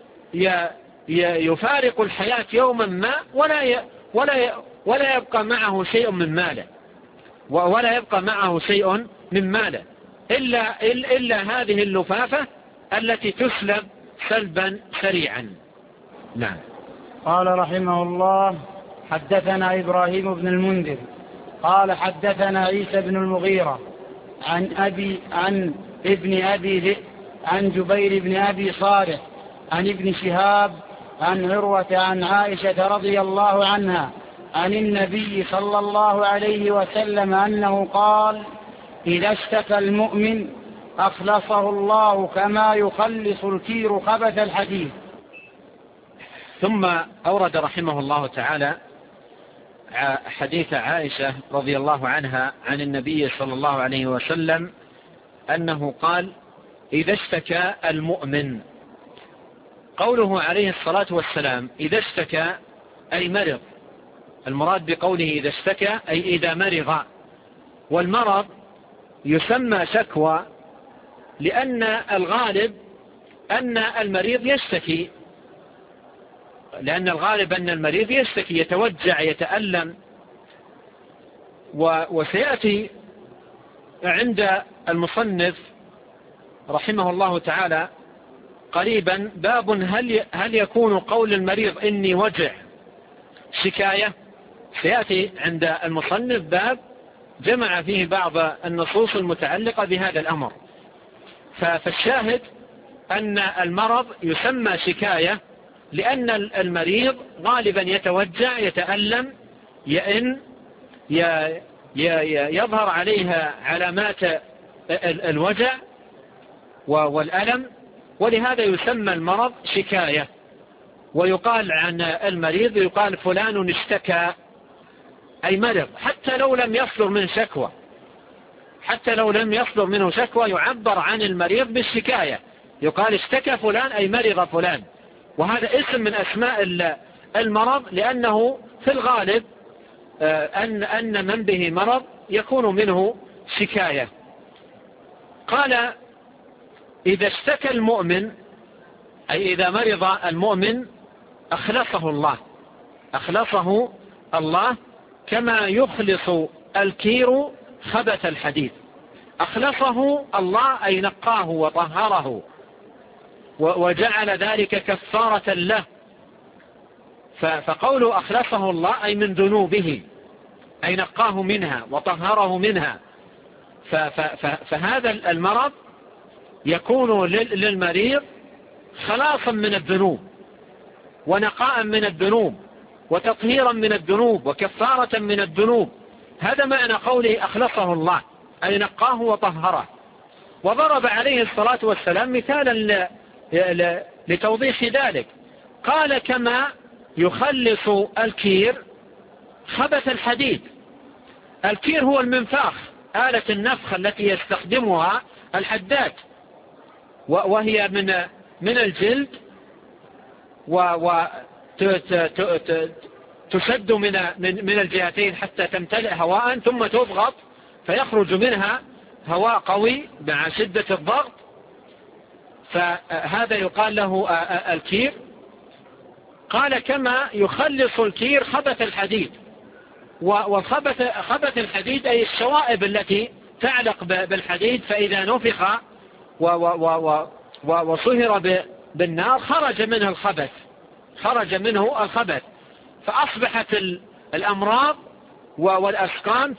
يفارق الحياة يوما ما ولا يبقى معه شيء من ماله، ولا يبقى معه شيء من ماله إلا هذه اللفافة التي تسلب سلبا سريعا. نعم. قال رحمه الله: حدثنا إبراهيم بن المنذر قال حدثنا عيسى بن المغيرة عن ابن أبي ذئب عن جبير بن أبي صالح عن ابن شهاب عن عروة عن عائشة رضي الله عنها عن النبي صلى الله عليه وسلم أنه قال: إذا اشتكى المؤمن أخلصه الله كما يخلص الكير خبث الحديد. ثم أورد رحمه الله تعالى حديث عائشة رضي الله عنها عن النبي صلى الله عليه وسلم أنه قال: إذا اشتكى المؤمن. قوله عليه الصلاة والسلام إذا اشتكى أي مرض، المراد بقوله إذا اشتكى أي إذا مرض. والمرض يسمى شكوى لأن الغالب أن المريض يشتكي، لأن الغالب أن المريض يشتكي، يتوجع، يتألم. وسيأتي عند المصنف رحمه الله تعالى قريبا باب هل يكون قول المريض إني وجع شكاية. سيأتي عند المصنف باب جمع فيه بعض النصوص المتعلقة بهذا الأمر. فالشاهد أن المرض يسمى شكاية لأن المريض غالبا يتوجع، يتألم، يئن، يظهر عليها علامات الوجع والألم، ولهذا يسمى المرض شكاية. ويقال عن المريض يقال فلان اشتكى أي مرض، حتى لو لم يصدر من شكوى، حتى لو لم يصدر منه شكوى يعبر عن المريض بالشكاية، يقال اشتكى فلان أي مرض فلان. وهذا اسم من أسماء المرض، لأنه في الغالب أن من به مرض يكون منه شكاية. قال: إذا اشتكى المؤمن أي إذا مرض المؤمن أخلصه الله كما يخلص الكير خبث الحديد. أخلصه الله أي نقاه وطهره وجعل ذلك كفارة له. فقوله أخلصه الله أي من ذنوبه، أي نقاه منها وطهره منها. فهذا المرض يكون للمريض خلاصا من الذنوب ونقاء من الذنوب وتطهيرا من الذنوب وكفارة من الذنوب. هذا معنى قوله أخلصه الله أي نقاه وطهره. وضرب عليه الصلاة والسلام مثالا لتوضيح ذلك، قال: كما يخلص الكير خبث الحديد. الكير هو المنفاخ، آلة النفخ التي يستخدمها الحداد، وهي من الجلد وتشد من الجهتين حتى تمتلئ هواء ثم تضغط فيخرج منها هواء قوي مع شدة الضغط، فهذا يقال له الكير. قال: كما يخلص الكير خبث الحديد. وخبث الحديد أي الشوائب التي تعلق بالحديد، فإذا نفخ وصهر بالنار خرج منه الخبث، فأصبحت الأمراض والأسقام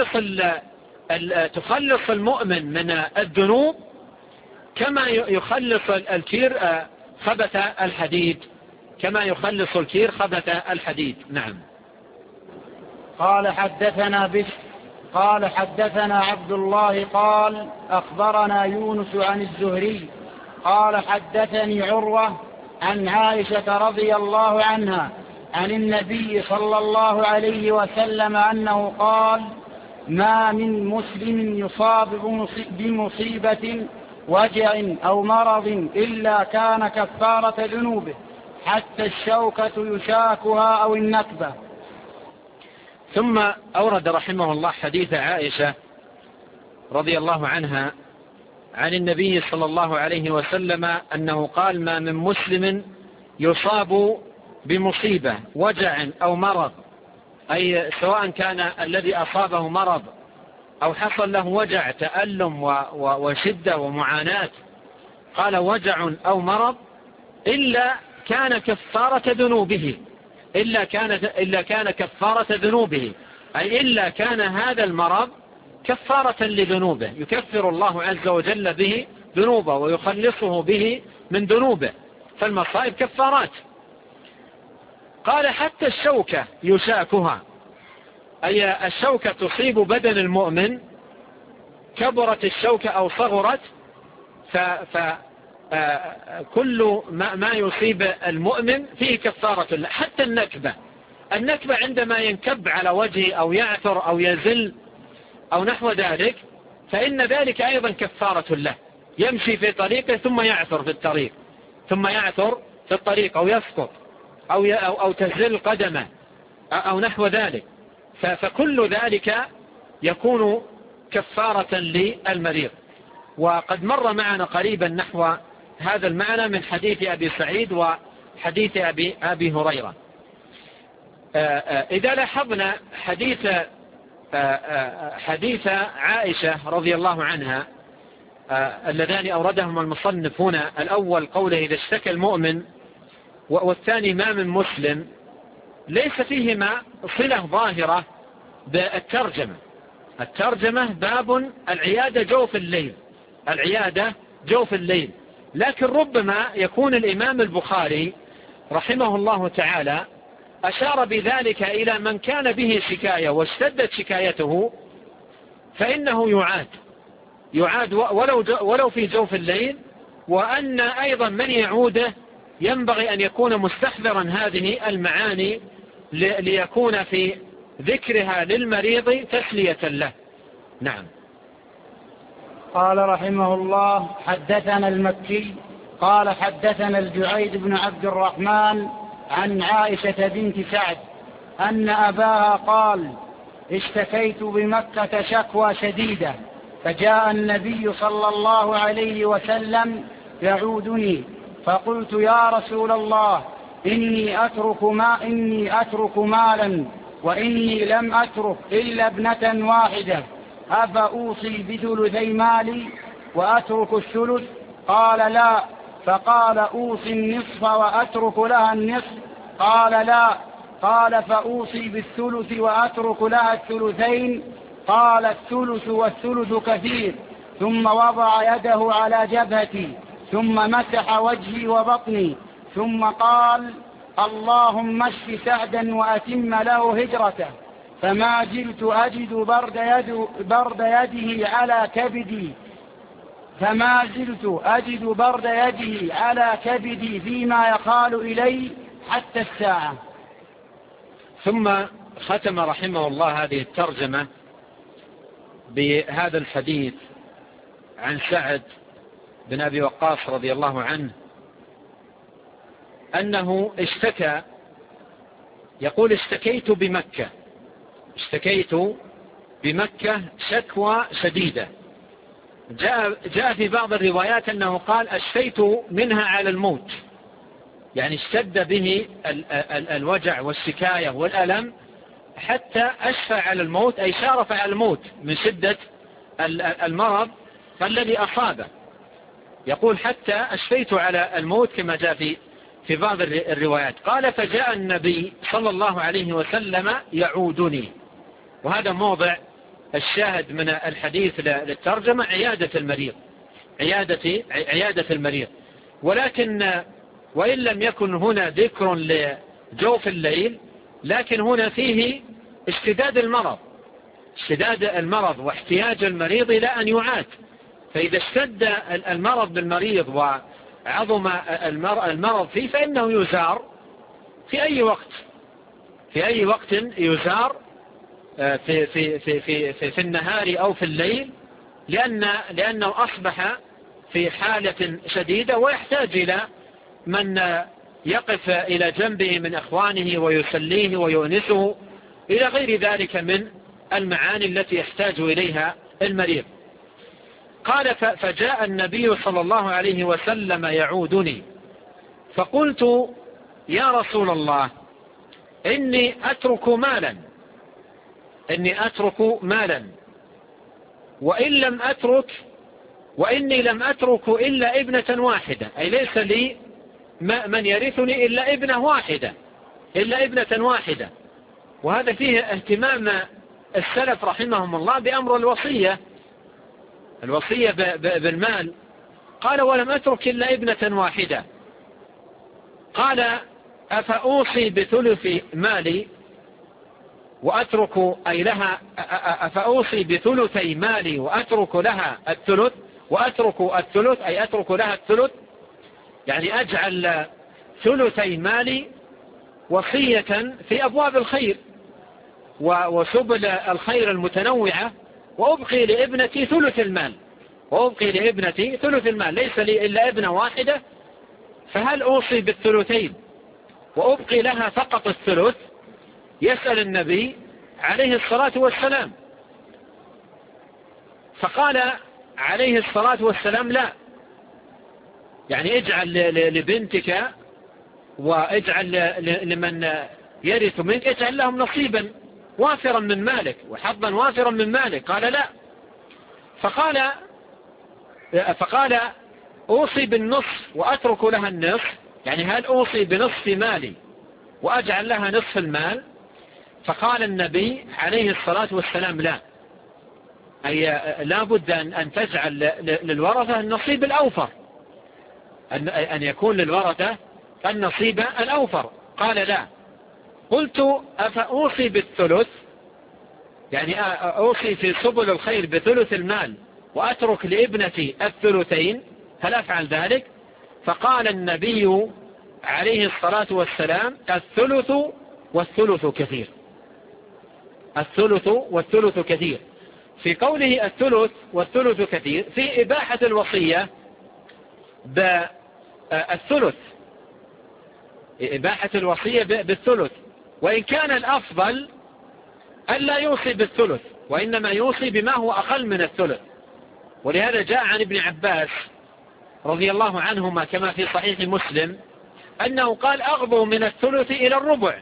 تخلص المؤمن من الذنوب كما يخلص الكير خبث الحديد، كما يخلص الكير خبث الحديد. نعم. قال: حدثنا بشر قال حدثنا عبد الله قال أخبرنا يونس عن الزهري قال حدثني عروة عن عائشة رضي الله عنها عن النبي صلى الله عليه وسلم أنه قال ما من مسلم يصاب بمصيبة وجع أو مرض إلا كان كفارة ذنوبه حتى الشوكة يشاكها أو النكبة. ثم أورد رحمه الله حديث عائشة رضي الله عنها عن النبي صلى الله عليه وسلم أنه قال ما من مسلم يصاب بمصيبة وجع أو مرض، أي سواء كان الذي أصابه مرض أو حصل له وجع تألم وشدة ومعاناة، قال وجع أو مرض إلا كان كفارة ذنوبه، إلا كان كفارة ذنوبه، أي إلا كان هذا المرض كفارة لذنوبه، يكفر الله عز وجل به ذنوبه ويخلصه به من ذنوبه، فالمصائب كفارات. قال حتى الشوكة يشاكها، أي الشوكة تصيب بدن المؤمن، كبرت الشوكة أو صغرت، فكل ما يصيب المؤمن فيه كفارة له. حتى النكبة عندما ينكب على وجهه أو يعثر أو يزل أو نحو ذلك، فإن ذلك أيضا كفارة له، يمشي في طريقه ثم يعثر في الطريق، أو يسقط أو تزل قدمه أو نحو ذلك، فكل ذلك يكون كفارة للمريض. وقد مر معنا قريبا نحو هذا المعنى من حديث أبي سعيد وحديث أبي هريرة. إذا لاحظنا حديث عائشة رضي الله عنها اللذان أوردهما المصنف هنا، الأول قوله إذا اشتكى المؤمن، والثاني ما من مسلم، ليس فيهما صلة ظاهرة بالترجمة. الترجمة باب العيادة جوف الليل، لكن ربما يكون الإمام البخاري رحمه الله تعالى أشار بذلك إلى من كان به شكاية واشتدت شكايته، فإنه يعاد ولو في جوف الليل، وأن أيضا من يعوده ينبغي أن يكون مستحضرا هذه المعاني ليكون في ذكرها للمريض تسلية له. نعم. قال رحمه الله حدثنا المكي قال حدثنا الجعيد بن عبد الرحمن عن عائشة بنت سعد أن أباها قال اشتكيت بمكة شكوى شديدة، فجاء النبي صلى الله عليه وسلم يعودني، فقلت يا رسول الله إني أترك مالا وإني لم أترك إلا ابنة واحدة، أفأوصي بثلثي مالي وأترك الثلث؟ قال لا. فقال أوصي النصف وأترك لها النصف؟ قال لا. قال فأوصي بالثلث وأترك لها الثلثين؟ قال الثلث والثلث كثير. ثم وضع يده على جبهتي ثم مسح وجهي وبطني ثم قال اللهم اشف سعدا وأتم له هجرته، فما زلت أجد برد يده على كبدي فيما يقال إلي حتى الساعة. ثم ختم رحمه الله هذه الترجمة بهذا الحديث عن سعد بن أبي وقاص رضي الله عنه أنه اشتكى، يقول اشتكيت بمكة شكوى شديدة. جاء في بعض الروايات أنه قال أشفيت منها على الموت، يعني اشتد به الوجع والشكاية والألم حتى أشفى على الموت، أي شارف على الموت من شدة المرض الذي أصابه. يقول حتى أشفيت على الموت كما جاء في بعض الروايات. قال فجاء النبي صلى الله عليه وسلم يعودني، وهذا موضع الشاهد من الحديث للترجمة، عيادة المريض. ولكن وإن لم يكن هنا ذكر لجوف الليل، لكن هنا فيه اشتداد المرض، اشتداد المرض واحتياج المريض إلى أن يعاد. فإذا اشتد المرض بالمريض وعظم المرض فيه فإنه يزار في أي وقت يزار في النهار أو في الليل، لأنه أصبح في حالة شديدة ويحتاج إلى من يقف إلى جنبه من إخوانه ويسليه ويؤنسه إلى غير ذلك من المعاني التي يحتاج إليها المريض. قال فجاء النبي صلى الله عليه وسلم يعودني فقلت يا رسول الله إني أترك مالا وإني لم أترك إلا ابنة واحدة، أي ليس لي من يرثني إلا ابنة واحدة. وهذا فيه اهتمام السلف رحمهم الله بأمر الوصية بالمال. قال ولم أترك إلا ابنة واحدة. قال أفأوصي بثلث مالي وأترك أي لها، أفأوصي بثلثي مالي وأترك لها الثلث، وأترك الثلث أي أترك لها الثلث، يعني أجعل ثلثي مالي وصية في أبواب الخير وسبل الخير المتنوعة، وأبقي لابنتي ثلث المال، ليس لي إلا ابنة واحدة، فهل أوصي بالثلثين وأبقي لها فقط الثلث؟ يسأل النبي عليه الصلاة والسلام. فقال عليه الصلاة والسلام لا، يعني اجعل لبنتك واجعل لمن يرث منك، اجعل لهم نصيبا وافرا من مالك وحظا وافرا من مالك. قال لا. فقال أوصي بالنصف وأترك لها النصف، يعني هل أوصي بنصف مالي وأجعل لها نصف المال؟ فقال النبي عليه الصلاة والسلام لا، أي لا بد أن تجعل للورثة النصيب الأوفر، أن يكون للورثة النصيب الأوفر. قال لا. قلت أفأوصي بالثلث، يعني أوصي في سبل الخير بثلث المال وأترك لابنتي الثلثين، هل أفعل ذلك؟ فقال النبي عليه الصلاة والسلام الثلث والثلث كثير. في قوله الثلث والثلث كثير في إباحة الوصية بالثلث، إباحة الوصية بالثلث، وإن كان الأفضل ألا يوصي بالثلث وإنما يوصي بما هو أقل من الثلث. ولهذا جاء عن ابن عباس رضي الله عنهما كما في صحيح مسلم أنه قال أغضوا من الثلث إلى الربع،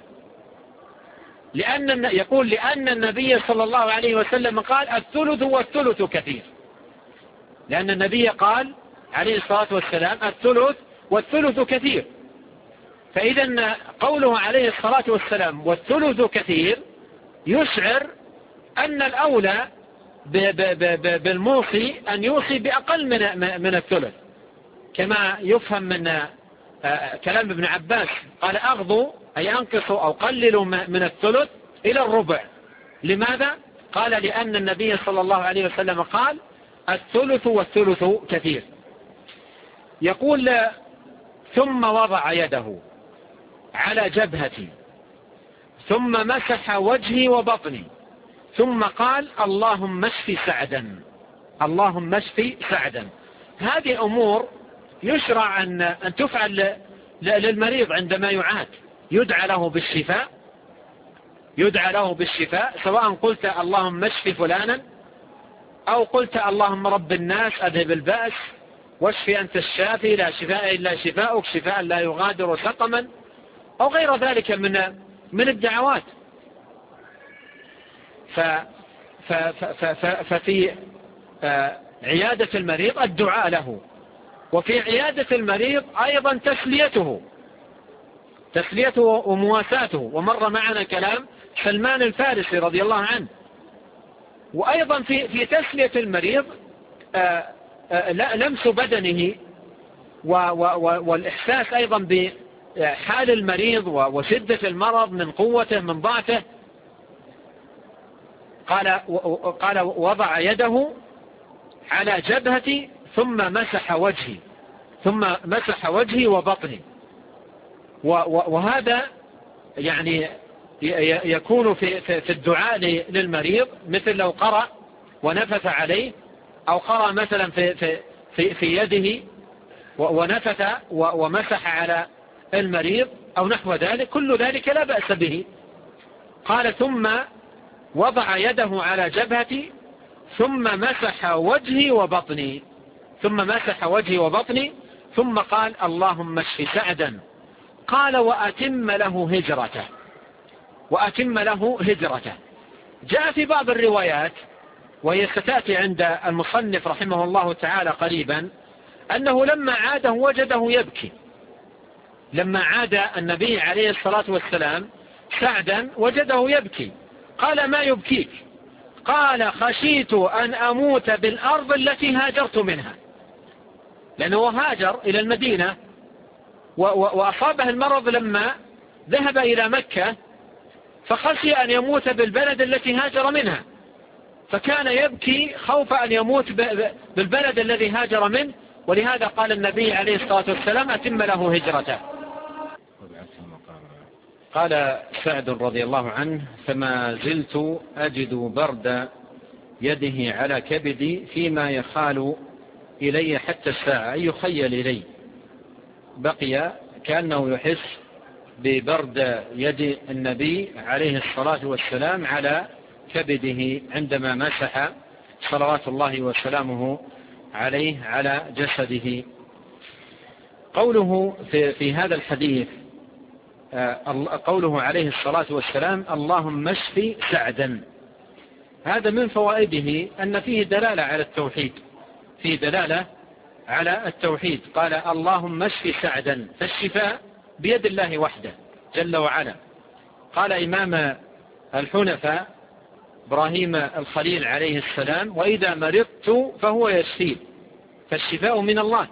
لأن النبي صلى الله عليه وسلم قال الثلث والثلث كثير، لأن النبي قال عليه الصلاة والسلام الثلث والثلث كثير. فإذا قوله عليه الصلاة والسلام والثلث كثير يشعر أن الأولى بالموصي أن يوصي بأقل من الثلث، كما يفهم من كلام ابن عباس قال أغضوا أي أنقصوا أو قللوا من الثلث إلى الربع. لماذا؟ قال لأن النبي صلى الله عليه وسلم قال الثلث والثلث كثير. يقول ثم وضع يده على جبهتي ثم مسح وجهي وبطني ثم قال اللهم اشف سعدا، اللهم اشف سعدا. هذه أمور يشرع أن تفعل للمريض عندما يعاد، يدعى له بالشفاء، سواء قلت اللهم اشف فلانا أو قلت اللهم رب الناس أذهب البأس واشف أنت الشافي لا شفاء إلا شفاءك شفاء لا يغادر سقما، أو غير ذلك من الدعوات. ففي عيادة المريض الدعاء له، وفي عيادة المريض أيضا تسليته ومواساته، ومر معنا كلام سلمان الفارسي رضي الله عنه. وأيضا في تسلية المريض لمس بدنه والإحساس أيضا بحال المريض وشدة المرض من قوته من ضعفه. قال وضع يده على جبهتي ثم مسح وجهي وبطني. وهذا يعني يكون في الدعاء للمريض، مثل لو قرأ ونفث عليه، أو قرأ مثلا في يده ونفث ومسح على المريض أو نحو ذلك، كل ذلك لا بأس به. قال ثم وضع يده على جبهتي ثم مسح وجهي وبطني ثم قال اللهم اشف سعدا. قال وأتم له هجرته. جاء في بعض الروايات، وهي ستأتي عند المصنف رحمه الله تعالى قريبا، أنه لما عاده وجده يبكي. لما عاد النبي عليه الصلاة والسلام سعدا وجده يبكي. قال ما يبكيك؟ قال خشيت أن أموت بالأرض التي هاجرت منها، لأنه هاجر إلى المدينة وأصابه المرض لما ذهب إلى مكة، فخشي أن يموت بالبلد التي هاجر منها، فكان يبكي خوف أن يموت بالبلد الذي هاجر منه. ولهذا قال النبي عليه الصلاة والسلام أتم له هجرته. قال سعد رضي الله عنه فما زلت أجد برد يده على كبدي فيما يخال إلي حتى الساعة، أي يخيل إلي. بقي كأنه يحس ببرد يد النبي عليه الصلاة والسلام على كبده عندما مسح صلوات الله وسلامه عليه على جسده. قوله في هذا الحديث، قوله عليه الصلاة والسلام اللهم اشف سعدا، هذا من فوائده أن فيه دلالة على التوحيد، فيه دلالة على التوحيد. قال اللهم اشف سعدا، فالشفاء بيد الله وحده جل وعلا. قال إمام الحنفاء إبراهيم الخليل عليه السلام وإذا مرضت فهو يشفي، فالشفاء من الله.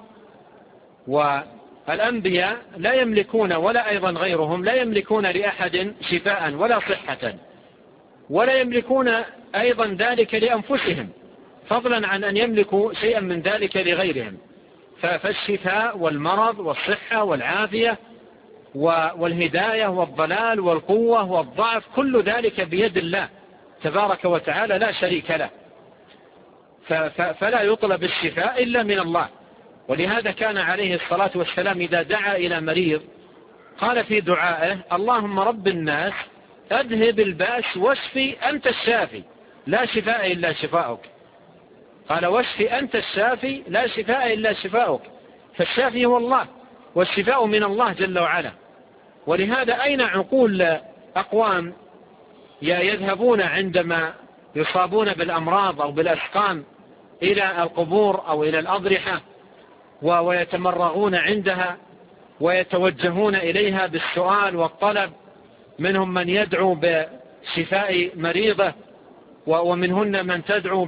والأنبياء لا يملكون، ولا أيضا غيرهم لا يملكون لأحد شفاء ولا صحة، ولا يملكون أيضا ذلك لأنفسهم، فضلا عن أن يملكوا شيئا من ذلك لغيرهم. فالشفاء والمرض والصحة والعافية والهداية والضلال والقوة والضعف كل ذلك بيد الله تبارك وتعالى لا شريك له، فلا يطلب الشفاء إلا من الله. ولهذا كان عليه الصلاة والسلام إذا دعا إلى مريض قال في دعائه اللهم رب الناس أذهب الباس واشفي أنت الشافي لا شفاء إلا شفاؤك. قال واشفي أنت الشافي لا شفاء إلا شفاؤك، فالشافي هو الله والشفاء من الله جل وعلا. ولهذا أين عقول أقوام يذهبون عندما يصابون بالأمراض أو بالأسقام إلى القبور أو إلى الأضرحة ويتمرغون عندها ويتوجهون إليها بالسؤال والطلب. منهم من يدعو بشفاء مريضة، ومنهن من تدعو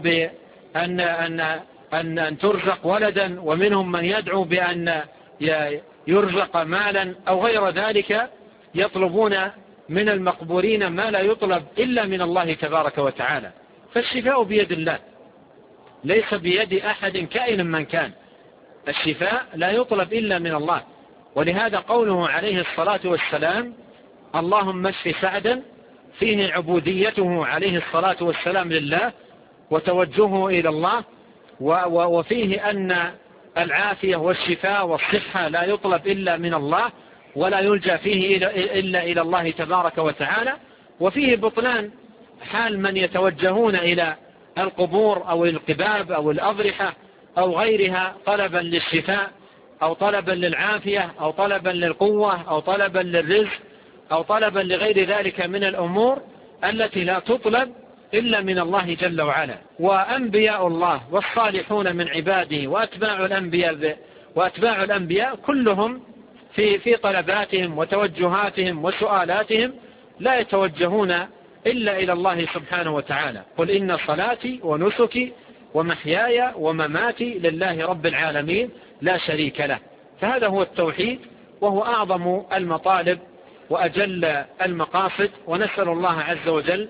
بأن ترزق ولدا، ومنهم من يدعو بأن يرزق مالا أو غير ذلك. يطلبون من المقبورين ما لا يطلب إلا من الله تبارك وتعالى. فالشفاء بيد الله ليس بيد أحد كائن من كان، الشفاء لا يطلب إلا من الله. ولهذا قوله عليه الصلاة والسلام اللهم اشف سعدا فيه عبوديته عليه الصلاة والسلام لله وتوجهه إلى الله، وفيه أن العافية والشفاء والصحة لا يطلب إلا من الله ولا يلجأ فيه إلا إلى الله تبارك وتعالى. وفيه بطلان حال من يتوجهون إلى القبور أو القباب أو الأضرحة أو غيرها طلبا للشفاء أو طلبا للعافية أو طلبا للقوة أو طلبا للرزق أو طلبا لغير ذلك من الأمور التي لا تطلب إلا من الله جل وعلا. وأنبياء الله والصالحون من عباده وأتباع الأنبياء كلهم في طلباتهم وتوجهاتهم وسؤالاتهم لا يتوجهون إلا إلى الله سبحانه وتعالى. قل إن صلاتي ونسكي ومحياي ومماتي لله رب العالمين لا شريك له. فهذا هو التوحيد، وهو أعظم المطالب وأجل المقاصد. ونسأل الله عز وجل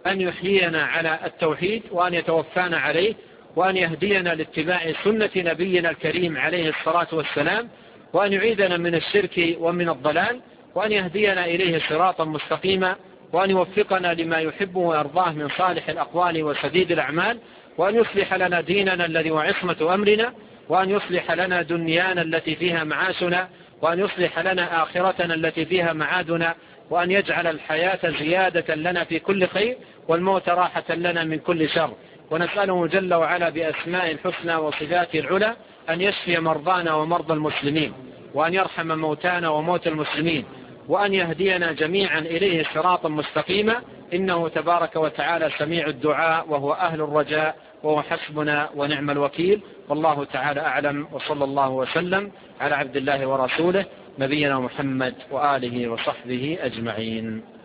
أن يحيينا على التوحيد وأن يتوفانا عليه، وأن يهدينا لاتباع سنة نبينا الكريم عليه الصلاة والسلام، وأن يعيذنا من الشرك ومن الضلال، وأن يهدينا إليه صراطا مستقيما، وأن يوفقنا لما يحبه ويرضاه من صالح الأقوال وسديد الأعمال، وأن يصلح لنا ديننا الذي هو عصمة أمرنا، وأن يصلح لنا دنيانا التي فيها معاشنا، وأن يصلح لنا آخرتنا التي فيها معادنا، وأن يجعل الحياة زيادة لنا في كل خير والموت راحة لنا من كل شر. ونسأله جل وعلا بأسماء الحسنى وصفاته العلى أن يشفي مرضانا ومرضى المسلمين، وأن يرحم موتانا وموت المسلمين، وأن يهدينا جميعا إليه صراطا مستقيما، إنه تبارك وتعالى سميع الدعاء وهو أهل الرجاء وهو حسبنا ونعم الوكيل. والله تعالى أعلم، وصلى الله وسلم على عبد الله ورسوله نبينا محمد وآله وصحبه أجمعين.